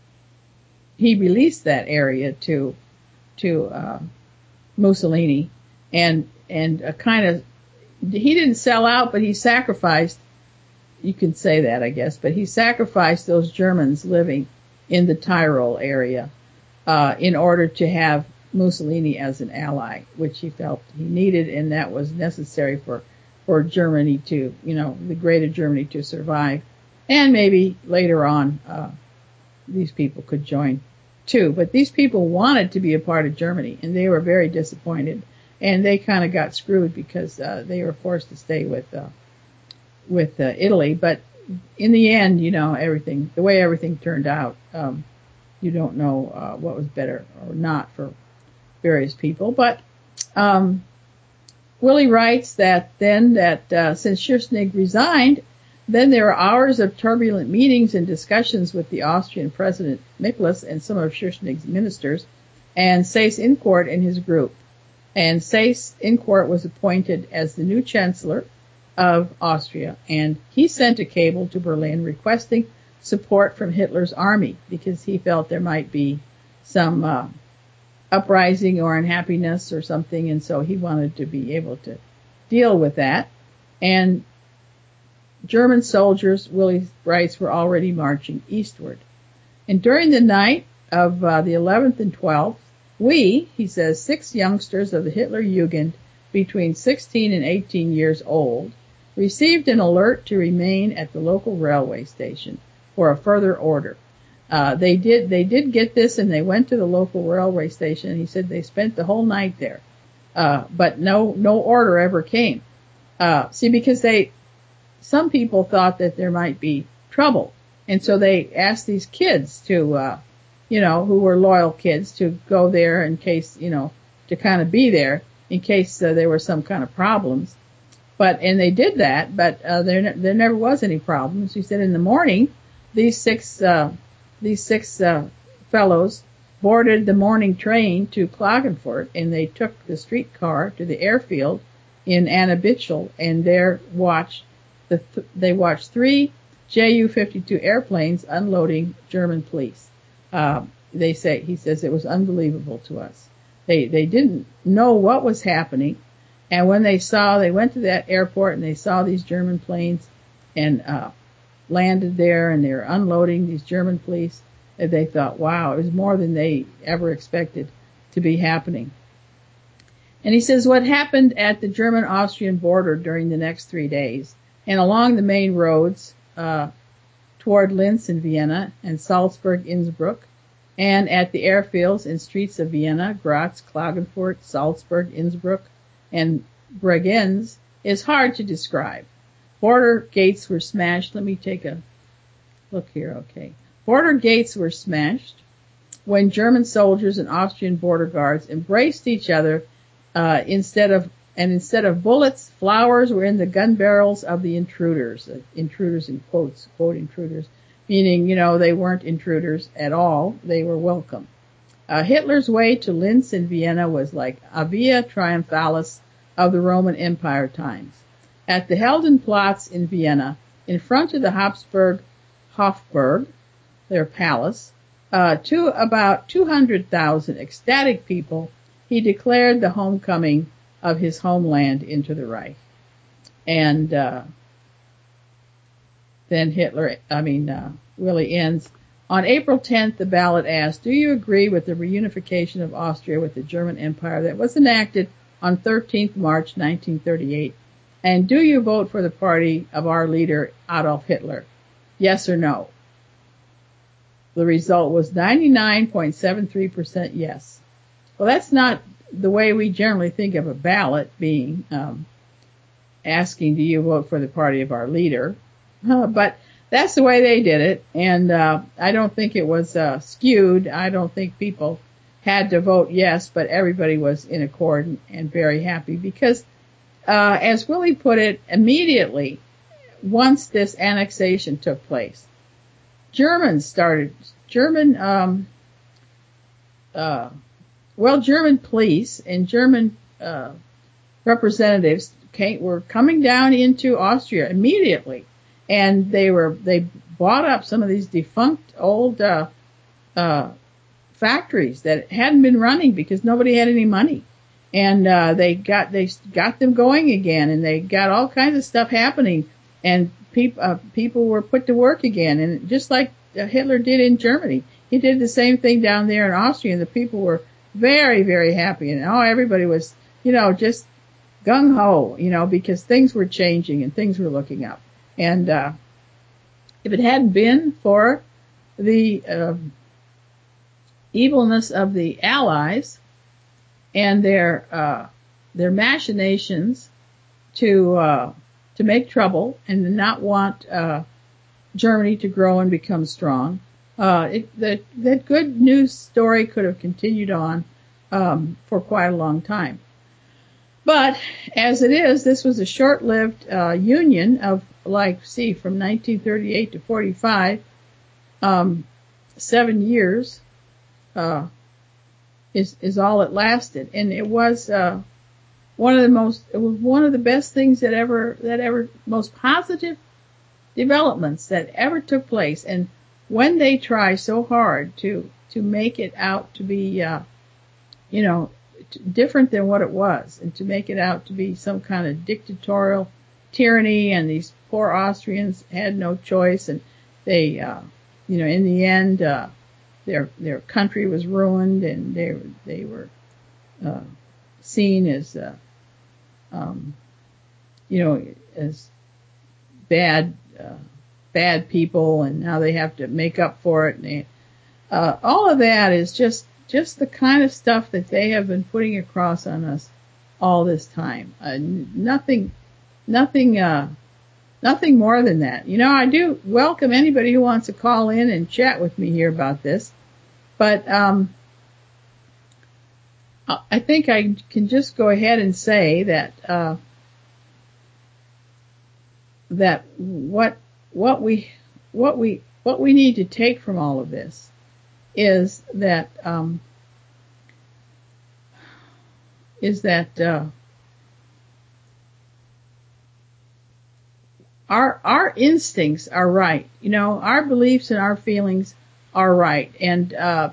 he released that area to, to, uh, Mussolini and, and a kind of, he didn't sell out, but he sacrificed, you can say that, I guess, but he sacrificed those Germans living in the Tyrol area, uh, in order to have Mussolini as an ally, which he felt he needed, and that was necessary for, for Germany to, you know, the greater Germany to survive. And maybe later on, uh, these people could join too. But these people wanted to be a part of Germany, and they were very disappointed. And they kind of got screwed because, uh, they were forced to stay with, uh, with, uh, Italy. But in the end, you know, everything, the way everything turned out, um, you don't know, uh, what was better or not for various people. But, um, Willie writes that then that, uh, since Schuschnigg resigned, then there were hours of turbulent meetings and discussions with the Austrian President Nicholas and some of Schuschnigg's ministers, and Seyss-Inquart and his group. And Seyss-Inquart was appointed as the new Chancellor of Austria, and he sent a cable to Berlin requesting support from Hitler's army because he felt there might be some uh, uprising or unhappiness or something, and so he wanted to be able to deal with that. And German soldiers, Willie writes, were already marching eastward. And during the night of uh, the eleventh and twelfth, we, he says, six youngsters of the Hitler Jugend between sixteen and eighteen years old, received an alert to remain at the local railway station for a further order. Uh, they did, they did get this, and they went to the local railway station, and he said they spent the whole night there. Uh, but no, no order ever came. Uh, see, because they, some people thought that there might be trouble. And so they asked these kids to, uh, you know, who were loyal kids to go there in case, you know, to kind of be there in case uh, there were some kind of problems. But, and they did that, but, uh, there, ne- there never was any problems. He said in the morning, these six, uh, these six, uh, fellows boarded the morning train to Klagenfurt, and they took the streetcar to the airfield in Annabitschel, and there watched the, th- they watched three J U fifty-two airplanes unloading German police. Uh, they say, he says it was unbelievable to us. They, they didn't know what was happening. And when they saw, they went to that airport and they saw these German planes and, uh, landed there, and they were unloading these German police. And they thought, wow, it was more than they ever expected to be happening. And he says what happened at the German-Austrian border during the next three days and along the main roads, uh, toward Linz and Vienna and Salzburg, Innsbruck, and at the airfields and streets of Vienna, Graz, Klagenfurt, Salzburg, Innsbruck, and Bregenz is hard to describe. Border gates were smashed. Let me take a look here. Okay. Border gates were smashed. when German soldiers and Austrian border guards embraced each other uh, instead of and instead of bullets, flowers were in the gun barrels of the intruders. Uh, intruders in quotes, quote intruders, meaning, you know, they weren't intruders at all. They were welcome. Uh, Hitler's way to Linz in Vienna was like a via triumphalis of the Roman Empire times. At the Heldenplatz in Vienna, in front of the Habsburg Hofburg, their palace, uh, to about two hundred thousand ecstatic people, he declared the homecoming of his homeland into the Reich. And uh, then Hitler, I mean, uh, Willie ends. On April tenth, the ballot asked, do you agree with the reunification of Austria with the German Empire that was enacted on thirteenth March nineteen thirty-eight? And do you vote for the party of our leader, Adolf Hitler? Yes or no? The result was ninety-nine point seven three percent yes. Well, that's not the way we generally think of a ballot being um, asking, do you vote for the party of our leader? Uh, but that's the way they did it, and uh, I don't think it was uh, skewed. I don't think people had to vote yes, but everybody was in accord and, and very happy because, uh, as Willie put it, immediately, once this annexation took place, Germans started, German, um, uh, well, German police and German uh, representatives came, were coming down into Austria immediately, and they were they bought up some of these defunct old uh, uh, factories that hadn't been running because nobody had any money, and uh, they got they got them going again, and they got all kinds of stuff happening, and people uh, people were put to work again, and just like Hitler did in Germany, he did the same thing down there in Austria, and the people were very, very happy. And oh, everybody was, you know, just gung-ho, you know, because things were changing and things were looking up. And uh if it hadn't been for the uh, evilness of the Allies and their uh their machinations to uh to make trouble and to not want uh Germany to grow and become strong, Uh, it, that, that good news story could have continued on um, for quite a long time. But as it is, this was a short-lived uh, union of, like, see, from nineteen thirty-eight to forty-five, um, seven years uh, is is all it lasted, and it was uh, one of the most, it was one of the best things that ever that ever most positive developments that ever took place, and when they try so hard to to make it out to be, uh, you know, t- different than what it was, and to make it out to be some kind of dictatorial tyranny, and these poor Austrians had no choice, and they, uh, you know, in the end, uh, their their country was ruined, and they they were uh, seen as, uh, um, you know, as bad. Uh, bad people, and now they have to make up for it. And they, uh, all of that is just, just the kind of stuff that they have been putting across on us all this time. Uh, nothing, nothing, uh, nothing more than that. You know, I do welcome anybody who wants to call in and chat with me here about this, but, um, I think I can just go ahead and say that, uh, that what, What we, what we, what we need to take from all of this is that, um, is that, uh, our, our instincts are right. You know, our beliefs and our feelings are right. And, uh,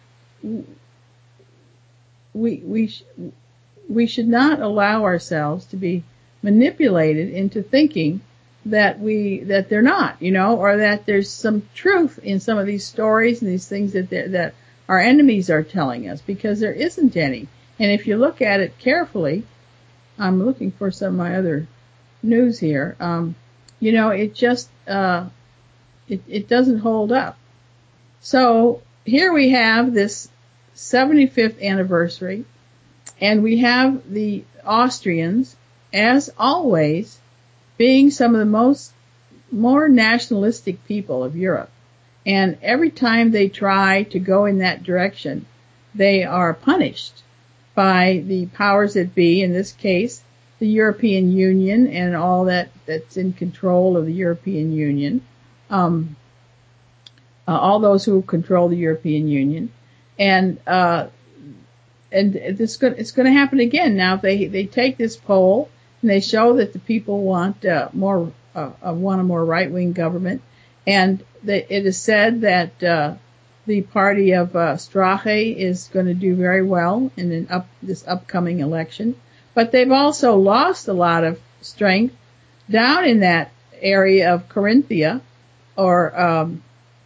we, we, sh- we should not allow ourselves to be manipulated into thinking that we, that they're not, you know, or that there's some truth in some of these stories and these things that that our enemies are telling us, because there isn't any. And if you look at it carefully, I'm looking for some of my other news here, um, you know, it just, uh, it, it doesn't hold up. So here we have this seventy-fifth anniversary, and we have the Austrians, as always, being some of the most, more nationalistic people of Europe. And every time they try to go in that direction, they are punished by the powers that be, in this case, the European Union and all that, that's in control of the European Union, um, uh, all those who control the European Union. And, uh, and this go- it's going to happen again. Now, if they, they take this poll and they show that the people want, uh, more, uh, want a more right-wing government, and that it is said that, uh, the party of, uh, Strache is going to do very well in an up, this upcoming election. But they've also lost a lot of strength down in that area of Carinthia, or, um,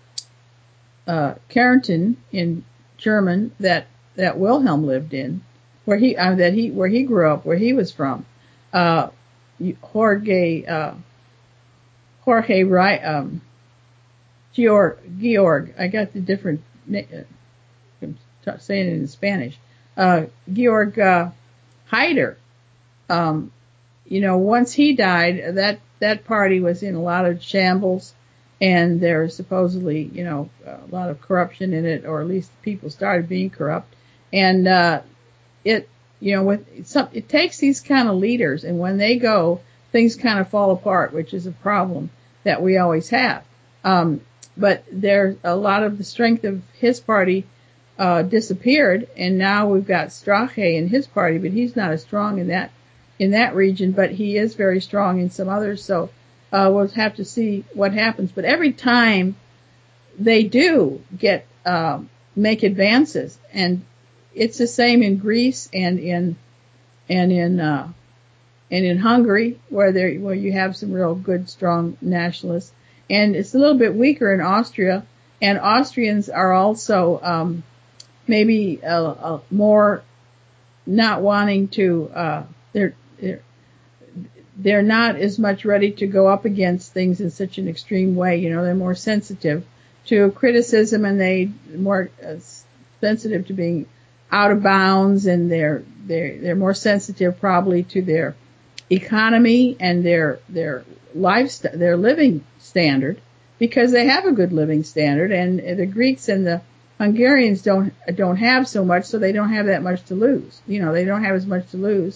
uh, Kärnten in German, that, that Wilhelm lived in, where he, uh, that he, where he grew up, where he was from. Uh, Jorge, uh, Jorge, right, um, Georg, Georg, I got the different, I'm saying it in Spanish, uh, Georg, uh, Haider, um, you know, once he died, that, that party was in a lot of shambles, and there's supposedly, you know, a lot of corruption in it, or at least people started being corrupt. And, uh, it, you know, with some, it takes these kind of leaders, and when they go, things kind of fall apart, which is a problem that we always have. Um, but there, a lot of the strength of his party, uh, disappeared, and now we've got Strache in his party, but he's not as strong in that, in that region, but he is very strong in some others, so, uh, we'll have to see what happens. But every time they do get, um, make advances, and it's the same in Greece and in, and in, uh, and in Hungary, where there, where you have some real good, strong nationalists. And it's a little bit weaker in Austria, and Austrians are also, um, maybe, uh, uh, more not wanting to, uh, they're, they're, they're not as much ready to go up against things in such an extreme way. You know, they're more sensitive to criticism, and they more uh, sensitive to being out of bounds, and they're, they're, they're more sensitive probably to their economy and their, their lifestyle, their living standard, because they have a good living standard, and the Greeks and the Hungarians don't, don't have so much, so they don't have that much to lose. You know, they don't have as much to lose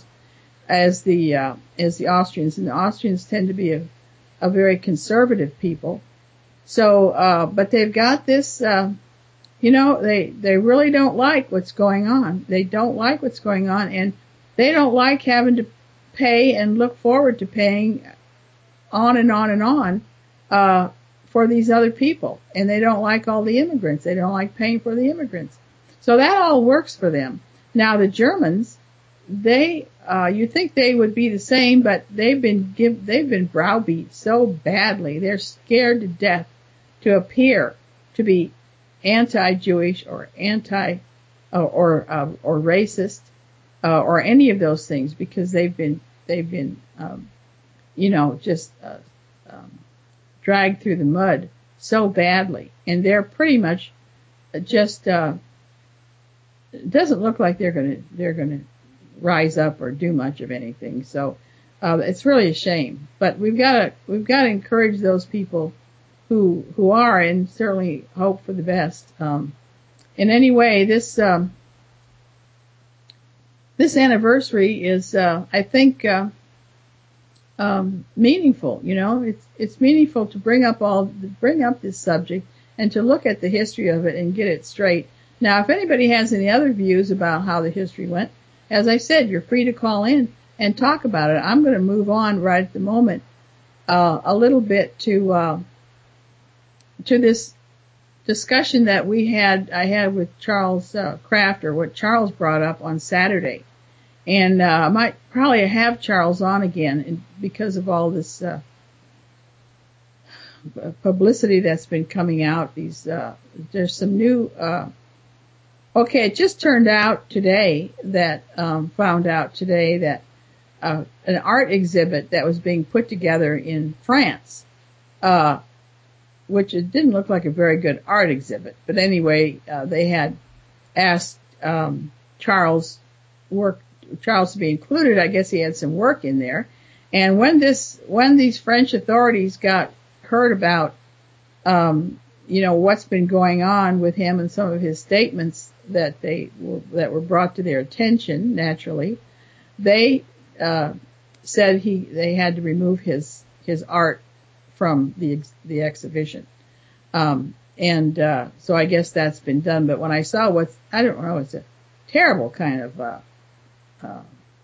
as the, uh, as the Austrians, and the Austrians tend to be a, a very conservative people. So, uh, but they've got this, uh, you know, they, they really don't like what's going on. They don't like what's going on, and they don't like having to pay and look forward to paying on and on and on, uh, for these other people. And they don't like all the immigrants. They don't like paying for the immigrants. So that all works for them. Now the Germans, they, uh, you think they would be the same, but they've been give, they've been browbeat so badly. They're scared to death to appear to be anti-Jewish or anti, uh, or, uh, or racist, uh, or any of those things, because they've been, they've been, um, you know, just, uh, um, dragged through the mud so badly. And they're pretty much just, uh, it doesn't look like they're gonna, they're gonna rise up or do much of anything. So, uh, it's really a shame. But we've gotta, we've gotta encourage those people who, who are, and certainly hope for the best. Um, in any way, this, um, this anniversary is, uh, I think, uh, um, meaningful. You know, it's, it's meaningful to bring up all, bring up this subject and to look at the history of it and get it straight. Now, if anybody has any other views about how the history went, as I said, you're free to call in and talk about it. I'm going to move on right at the moment, uh, a little bit to, uh, to this discussion that we had, I had with Charles, uh, Kraft, or what Charles brought up on Saturday. And, uh, I might probably have Charles on again, and because of all this, uh, publicity that's been coming out. These, uh, there's some new, uh, okay, it just turned out today that, um, found out today that, uh, an art exhibit that was being put together in France, uh, which it didn't look like a very good art exhibit. But anyway, uh, they had asked, um, Charles work, Charles to be included. I guess he had some work in there. And when this, when these French authorities got heard about, um, you know, what's been going on with him and some of his statements that they were, that were brought to their attention, naturally, they uh, said he they had to remove his his art from the the exhibition, um, and uh, so I guess that's been done. But when I saw what's I don't know, it's a terrible kind of uh, uh,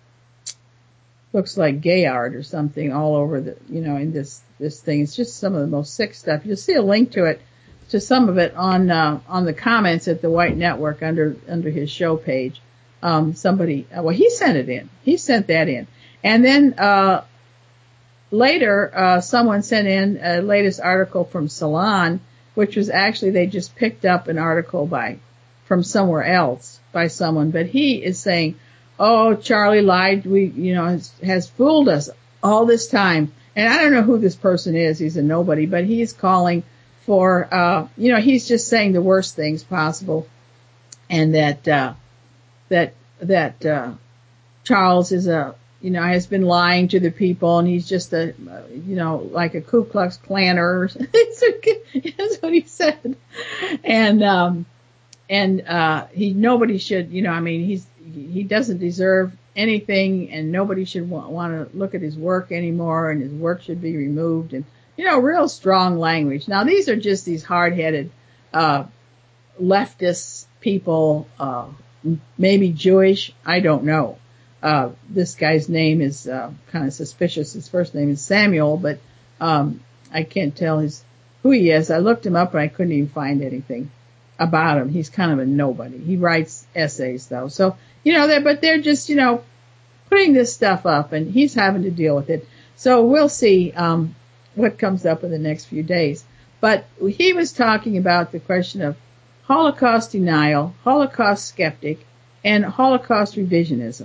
looks like gay art or something all over the you know in this this thing. It's just some of the most sick stuff. You'll see a link to it. To some of it on uh, on the comments at the White Network under under his show page. Um, somebody, well, he sent it in. He sent that in, and then uh, later uh, someone sent in a latest article from Salon, which was actually they just picked up an article by from somewhere else by someone, but he is saying, "Oh, Charlie lied. We, you know, has, has fooled us all this time." And I don't know who this person is. He's a nobody, but he's calling. For, uh, you know, he's just saying the worst things possible, and that, uh, that, that, uh, Charles is a, you know, has been lying to the people, and he's just a, you know, like a Ku Klux Klanner. That's what he said. And, um, and, uh, he, nobody should, you know, I mean, he's, he doesn't deserve anything, and nobody should want, want to look at his work anymore, and his work should be removed, and, you know, real strong language. Now, these are just these hard-headed, uh, leftist people, uh, maybe Jewish. I don't know. Uh, this guy's name is, uh, kind of suspicious. His first name is Samuel, but, um, I can't tell his, who he is. I looked him up and I couldn't even find anything about him. He's kind of a nobody. He writes essays though. So, you know, they're, but they're just, you know, putting this stuff up, and he's having to deal with it. So we'll see, um, what comes up in the next few days. But he was talking about the question of Holocaust denial, Holocaust skeptic, and Holocaust revisionism.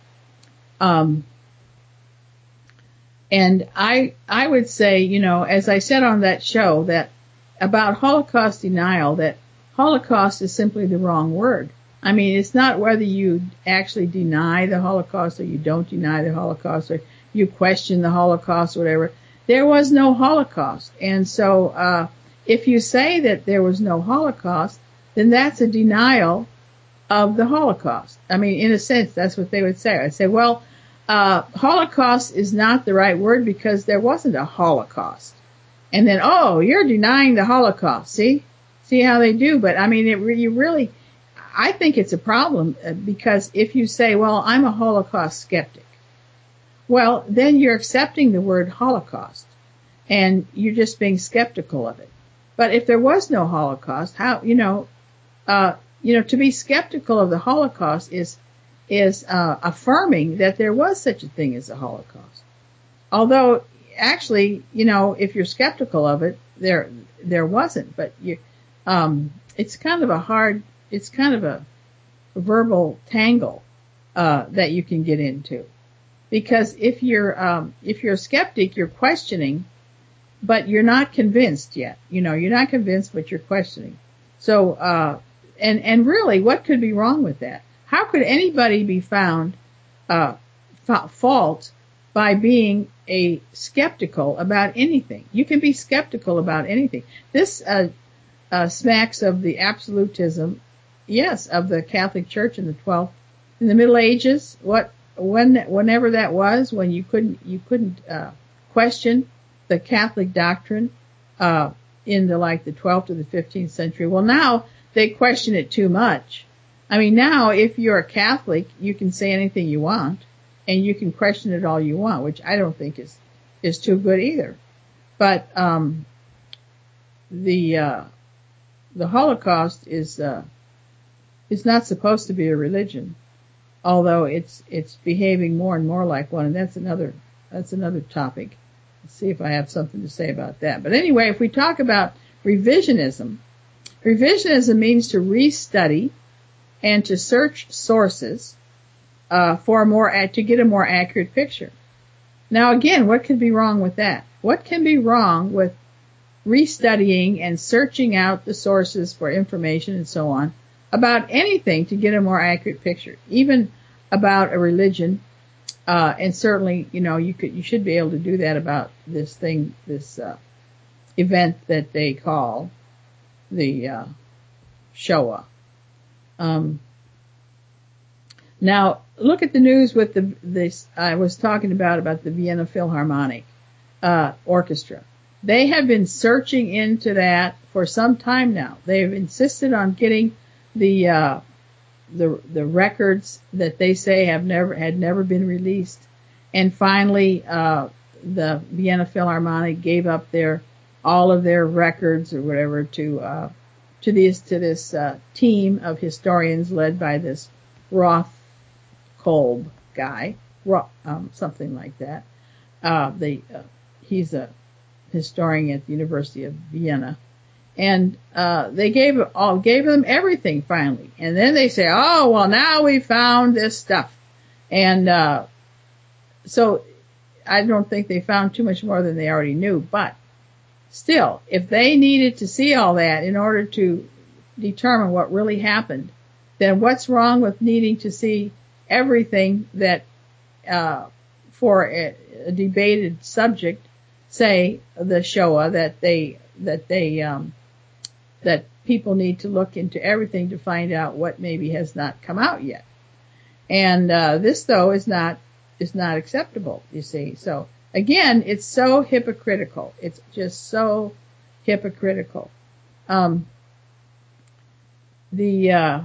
Um, and I, I would say, you know, as I said on that show, that about Holocaust denial, that Holocaust is simply the wrong word. I mean, it's not whether you actually deny the Holocaust or you don't deny the Holocaust or you question the Holocaust or whatever. There was no Holocaust. And so, uh, if you say that there was no Holocaust, then that's a denial of the Holocaust. I mean, in a sense, that's what they would say. I'd say, well, uh, Holocaust is not the right word because there wasn't a Holocaust. And then, oh, you're denying the Holocaust. See? See how they do? But I mean, it you really, I think it's a problem because if you say, well, I'm a Holocaust skeptic, well, then you're accepting the word Holocaust, and you're just being skeptical of it. But if there was no Holocaust, how, you know, uh, you know, to be skeptical of the Holocaust is, is, uh, affirming that there was such a thing as a Holocaust. Although, actually, you know, if you're skeptical of it, there, there wasn't, but you, um, it's kind of a hard, it's kind of a verbal tangle, uh, that you can get into. Because if you're, um, if you're a skeptic, you're questioning, but you're not convinced yet. You know, you're not convinced, but you're questioning. So, uh, and, and really, what could be wrong with that? How could anybody be found, uh, fa- fault by being a skeptical about anything? You can be skeptical about anything. This, uh, uh, smacks of the absolutism, yes, of the Catholic Church in the twelfth, in the Middle Ages, what, When, whenever that was, when you couldn't, you couldn't, uh, question the Catholic doctrine, uh, in the, like, the twelfth or the fifteenth century. Well, now they question it too much. I mean, now if you're a Catholic, you can say anything you want, and you can question it all you want, which I don't think is, is too good either. But, um, the, uh, the Holocaust is, uh, is not supposed to be a religion. Although it's, it's behaving more and more like one, and that's another, that's another topic. Let's see if I have something to say about that. But anyway, if we talk about revisionism, revisionism means to restudy and to search sources, uh, for a more, to get a more accurate picture. Now again, what could be wrong with that? What can be wrong with restudying and searching out the sources for information and so on about anything to get a more accurate picture, even about a religion, uh, and certainly, you know, you could, you should be able to do that about this thing, this, uh, event that they call the uh, Shoah. Um, now, look at the news with the this I was talking about about the Vienna Philharmonic uh, Orchestra. They have been searching into that for some time now. They have insisted on getting the uh, the the records that they say have never had never been released, and finally uh, the Vienna Philharmonic gave up their all of their records or whatever to uh, to this to this uh, team of historians led by this Rothkolb guy, Roth, um, something like that. Uh, they uh, he's a historian at the University of Vienna, and uh, they gave all gave them everything finally, and then they say, oh well, now we found this stuff, and uh, so I don't think they found too much more than they already knew, but still, if they needed to see all that in order to determine what really happened, then what's wrong with needing to see everything that uh, for a, a debated subject, say the Shoah, that they that they um, that people need to look into everything to find out what maybe has not come out yet. And uh, this, though, is not is not acceptable. You see, so again, it's so hypocritical. It's just so hypocritical. Um, the uh,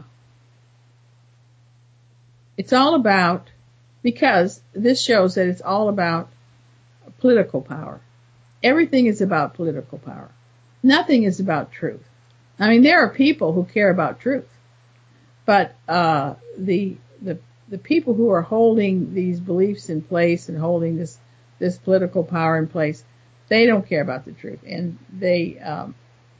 it's all about because this shows that it's all about political power. Everything is about political power. Nothing is about truth. I mean, there are people who care about truth, but uh, the the the people who are holding these beliefs in place and holding this this political power in place, they don't care about the truth, and they um,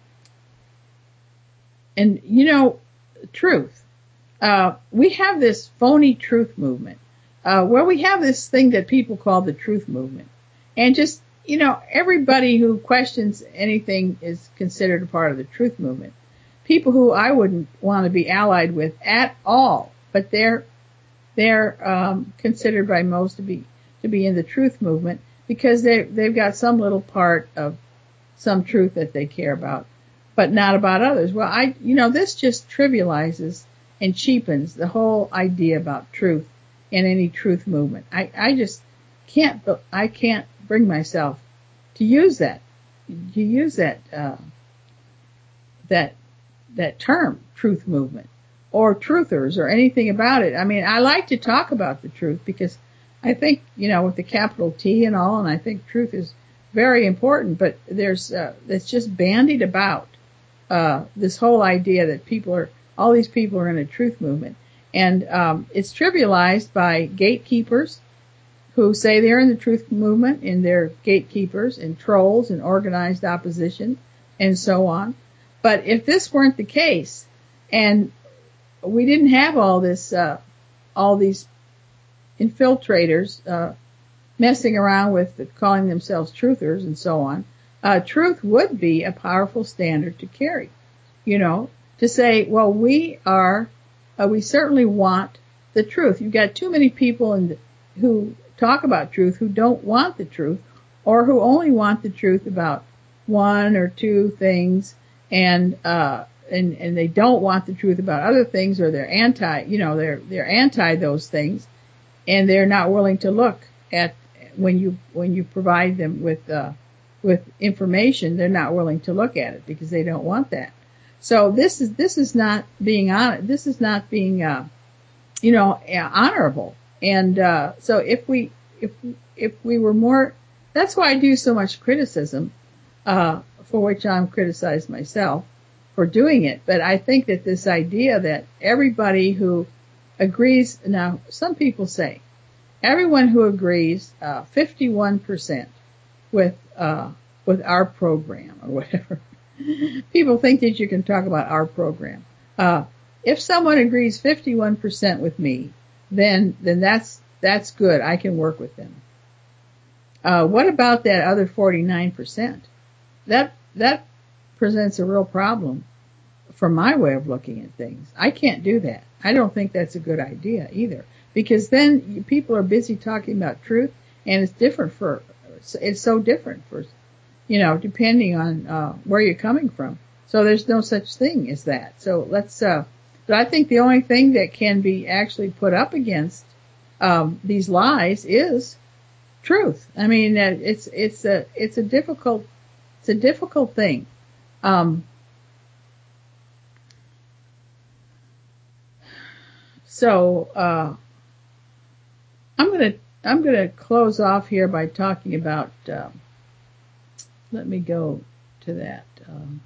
and you know, truth. Uh, we have this phony truth movement, uh, where we have this thing that people call the truth movement, and just you know, everybody who questions anything is considered a part of the truth movement. People who I wouldn't want to be allied with at all, but they're they're um, considered by most to be to be in the truth movement because they they've got some little part of some truth that they care about, but not about others. Well, I you know this just trivializes and cheapens the whole idea about truth in any truth movement. I I just can't I can't bring myself to use that to use that uh, that that term truth movement or truthers or anything about it. I mean, I like to talk about the truth because I think, you know, with the capital T and all, and I think truth is very important, but there's uh, it's just bandied about uh, this whole idea that people are all these people are in a truth movement, and um, it's trivialized by gatekeepers who say they're in the truth movement, and they're gatekeepers and trolls and organized opposition and so on. But if this weren't the case, and we didn't have all this, uh, all these infiltrators uh, messing around with the, calling themselves truthers and so on, uh, truth would be a powerful standard to carry. You know, to say, well, we are, uh, we certainly want the truth. You've got too many people in the, who talk about truth who don't want the truth, or who only want the truth about one or two things, and uh and and they don't want the truth about other things, or they're anti you know they're they're anti those things, and they're not willing to look at when you when you provide them with uh with information, they're not willing to look at it because they don't want that. So this is this is not being on this is not being uh you know honorable. And uh so if we if if we were more, that's why I do so much criticism, uh for which I'm criticized myself for doing it. But I think that this idea that everybody who agrees, now some people say everyone who agrees uh fifty-one percent with uh with our program or whatever. People think that you can talk about our program. Uh if someone agrees fifty-one percent with me, then then that's that's good. I can work with them. Uh, what about that other forty-nine percent? That that presents a real problem from my way of looking at things. I can't do that. I don't think that's a good idea either, because then people are busy talking about truth, and it's different for it's so different for you know depending on uh, where you're coming from. So there's no such thing as that. So let's, uh, but I think the only thing that can be actually put up against, um, these lies is truth. I mean, uh, it's, it's a, it's a difficult, it's a difficult thing. Um, so, uh, I'm gonna, I'm gonna close off here by talking about, uh, let me go to that, um,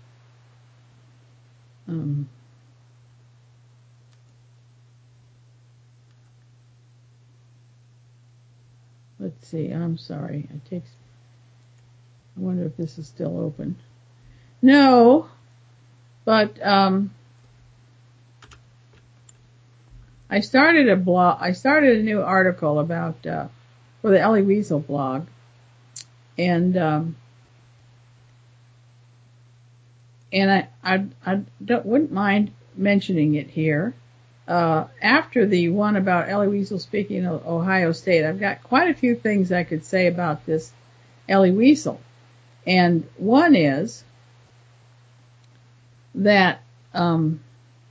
um let's see, I'm sorry, it takes, I wonder if this is still open. No, but, um, I started a blog, I started a new article about, uh, for the Elie Wiesel blog, and, um, and I, I, I don't, wouldn't mind mentioning it here. Uh, after the one about Elie Wiesel speaking of Ohio State, I've got quite a few things I could say about this Elie Wiesel. And one is that, um,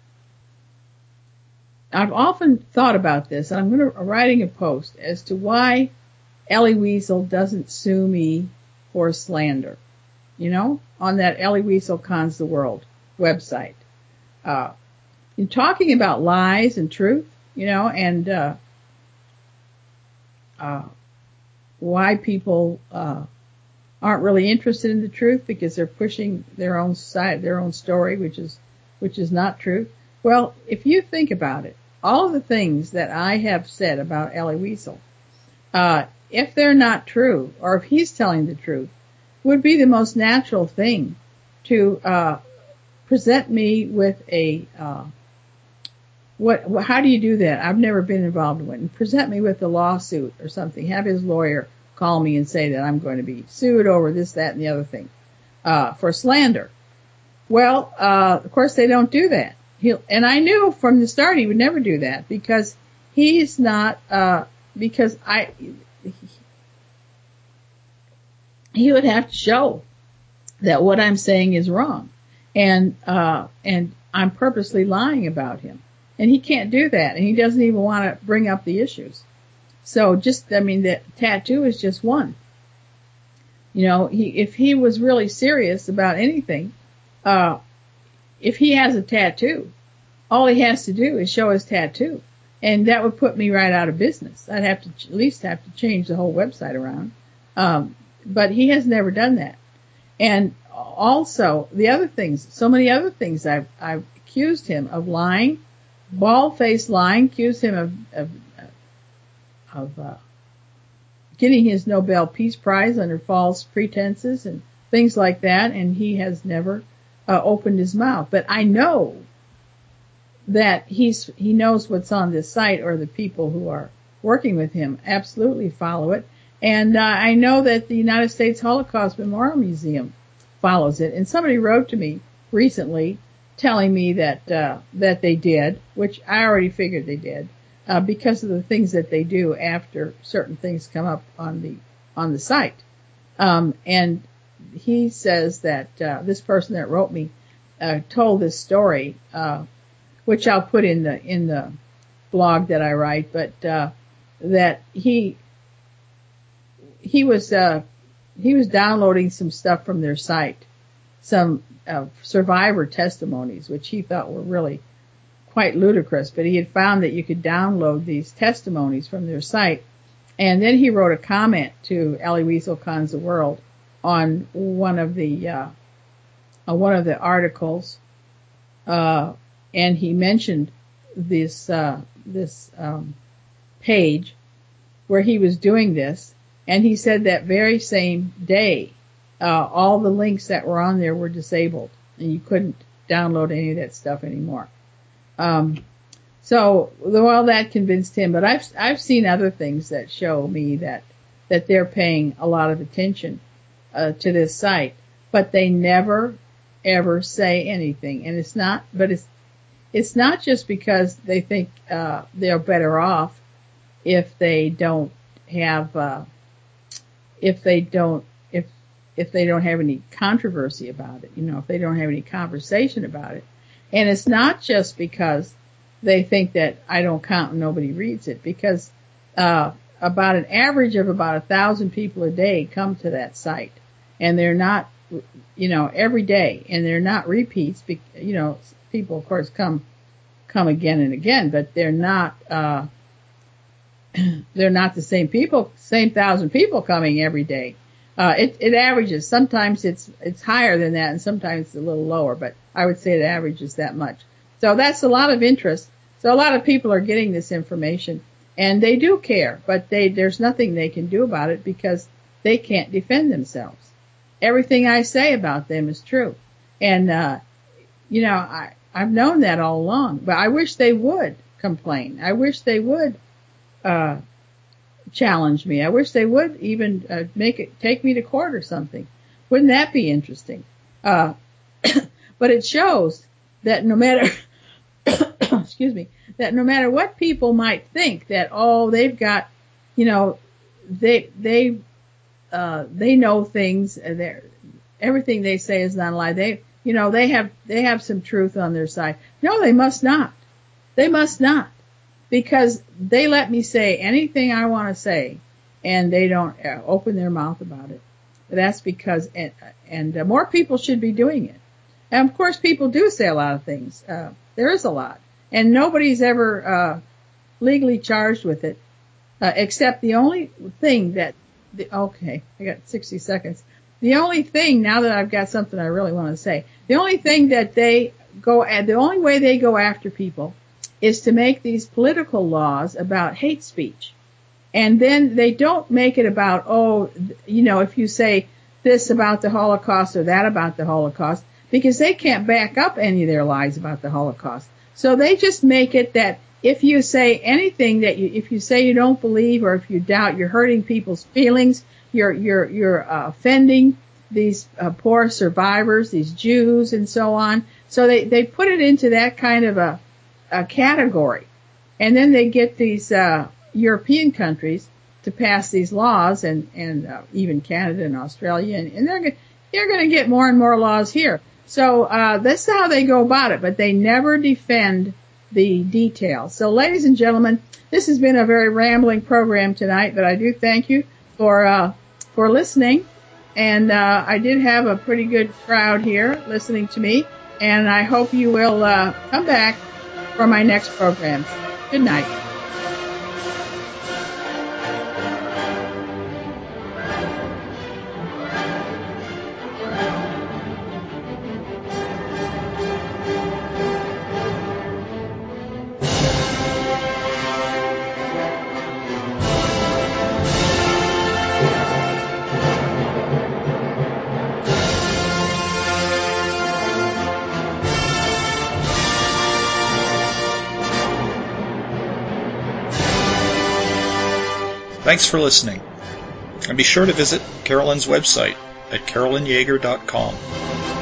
I've often thought about this, and I'm going to, writing a post as to why Elie Wiesel doesn't sue me for slander. You know, on that Elie Wiesel Cons the World website. Uh, in talking about lies and truth, you know, and, uh, uh, why people, uh, aren't really interested in the truth because they're pushing their own side, their own story, which is, which is not truth. Well, if you think about it, all of the things that I have said about Elie Wiesel, uh, if they're not true, or if he's telling the truth, would be the most natural thing to, uh, present me with a, uh, what, how do you do that? I've never been involved in one. Present me with a lawsuit or something. Have his lawyer call me and say that I'm going to be sued over this, that, and the other thing, uh, for slander. Well, uh, of course they don't do that. He'll, and I knew from the start he would never do that because he's not, uh, because I, he would have to show that what I'm saying is wrong. And, uh, and I'm purposely lying about him. And he can't do that. And he doesn't even want to bring up the issues. So just, I mean, the tattoo is just one. You know, he, if he was really serious about anything, uh, if he has a tattoo, all he has to do is show his tattoo. And that would put me right out of business. I'd have to at least have to change the whole website around. Um, but he has never done that. And also the other things, so many other things I've, I've accused him of lying, bald-faced lying, accused him of, of, of, uh, getting his Nobel Peace Prize under false pretenses and things like that. And he has never, uh, opened his mouth. But I know that he's, he knows what's on this site, or the people who are working with him absolutely follow it. And, uh, I know that the United States Holocaust Memorial Museum follows it. And somebody wrote to me recently telling me that, uh, that they did, which I already figured they did, uh, because of the things that they do after certain things come up on the, on the site. Um, and he says that, uh, this person that wrote me, uh, told this story, uh, which I'll put in the, in the blog that I write, but, uh, that he, he was, uh, he was downloading some stuff from their site, some, uh, survivor testimonies, which he thought were really quite ludicrous, but he had found that you could download these testimonies from their site. And then he wrote a comment to Elie Wiesel Cons the World on one of the, uh, on one of the articles, uh, and he mentioned this, uh, this, um, page where he was doing this. And he said that very same day, uh, all the links that were on there were disabled and you couldn't download any of that stuff anymore. Um, so, well, that convinced him, but I've, I've seen other things that show me that, that they're paying a lot of attention, uh, to this site, but they never, ever say anything. And it's not, but it's, it's not just because they think, uh, they're better off if they don't have, uh, if they don't, if, if they don't have any controversy about it, you know, if they don't have any conversation about it. And it's not just because they think that I don't count and nobody reads it, because uh about an average of about a thousand people a day come to that site, and they're not, you know, every day, and they're not repeats. You know, people of course come come again and again, but they're not uh they're not the same people, same thousand people coming every day. Uh, it, it averages. Sometimes it's, it's higher than that, and sometimes it's a little lower, but I would say it averages that much. So that's a lot of interest. So a lot of people are getting this information, and they do care, but they, there's nothing they can do about it because they can't defend themselves. Everything I say about them is true. And, uh, you know, I, I've known that all along, but I wish they would complain. I wish they would, uh, challenge me. I wish they would even uh, make it, take me to court or something. Wouldn't that be interesting? Uh, but it shows that no matter, excuse me, that no matter what people might think, that, oh, they've got, you know, they, they, uh, they know things, and they're, everything they say is not a lie. They, you know, they have, they have some truth on their side. No, they must not. They must not. Because they let me say anything I want to say, and they don't uh, open their mouth about it. That's because, and, and uh, more people should be doing it. And of course, people do say a lot of things. Uh, there is a lot, and nobody's ever uh, legally charged with it, uh, except the only thing that. The, okay, I got sixty seconds. The only thing, now that I've got something I really want to say, the only thing that they go, the only way they go after people is to make these political laws about hate speech. And then they don't make it about, oh, you know, if you say this about the Holocaust or that about the Holocaust, because they can't back up any of their lies about the Holocaust. So they just make it that if you say anything that you, if you say you don't believe, or if you doubt, you're hurting people's feelings, you're, you're, you're uh, offending these uh, poor survivors, these Jews and so on. So they, they put it into that kind of a, a category. And then they get these uh European countries to pass these laws, and and uh, even Canada and Australia, and, and they're gonna, they're going to get more and more laws here. So uh that's how they go about it, but they never defend the details. So ladies and gentlemen, this has been a very rambling program tonight, but I do thank you for uh for listening. And uh I did have a pretty good crowd here listening to me, and I hope you will uh come back for my next program. Good night. Thanks for listening, and be sure to visit Carolyn's website at carolyn yeager dot com.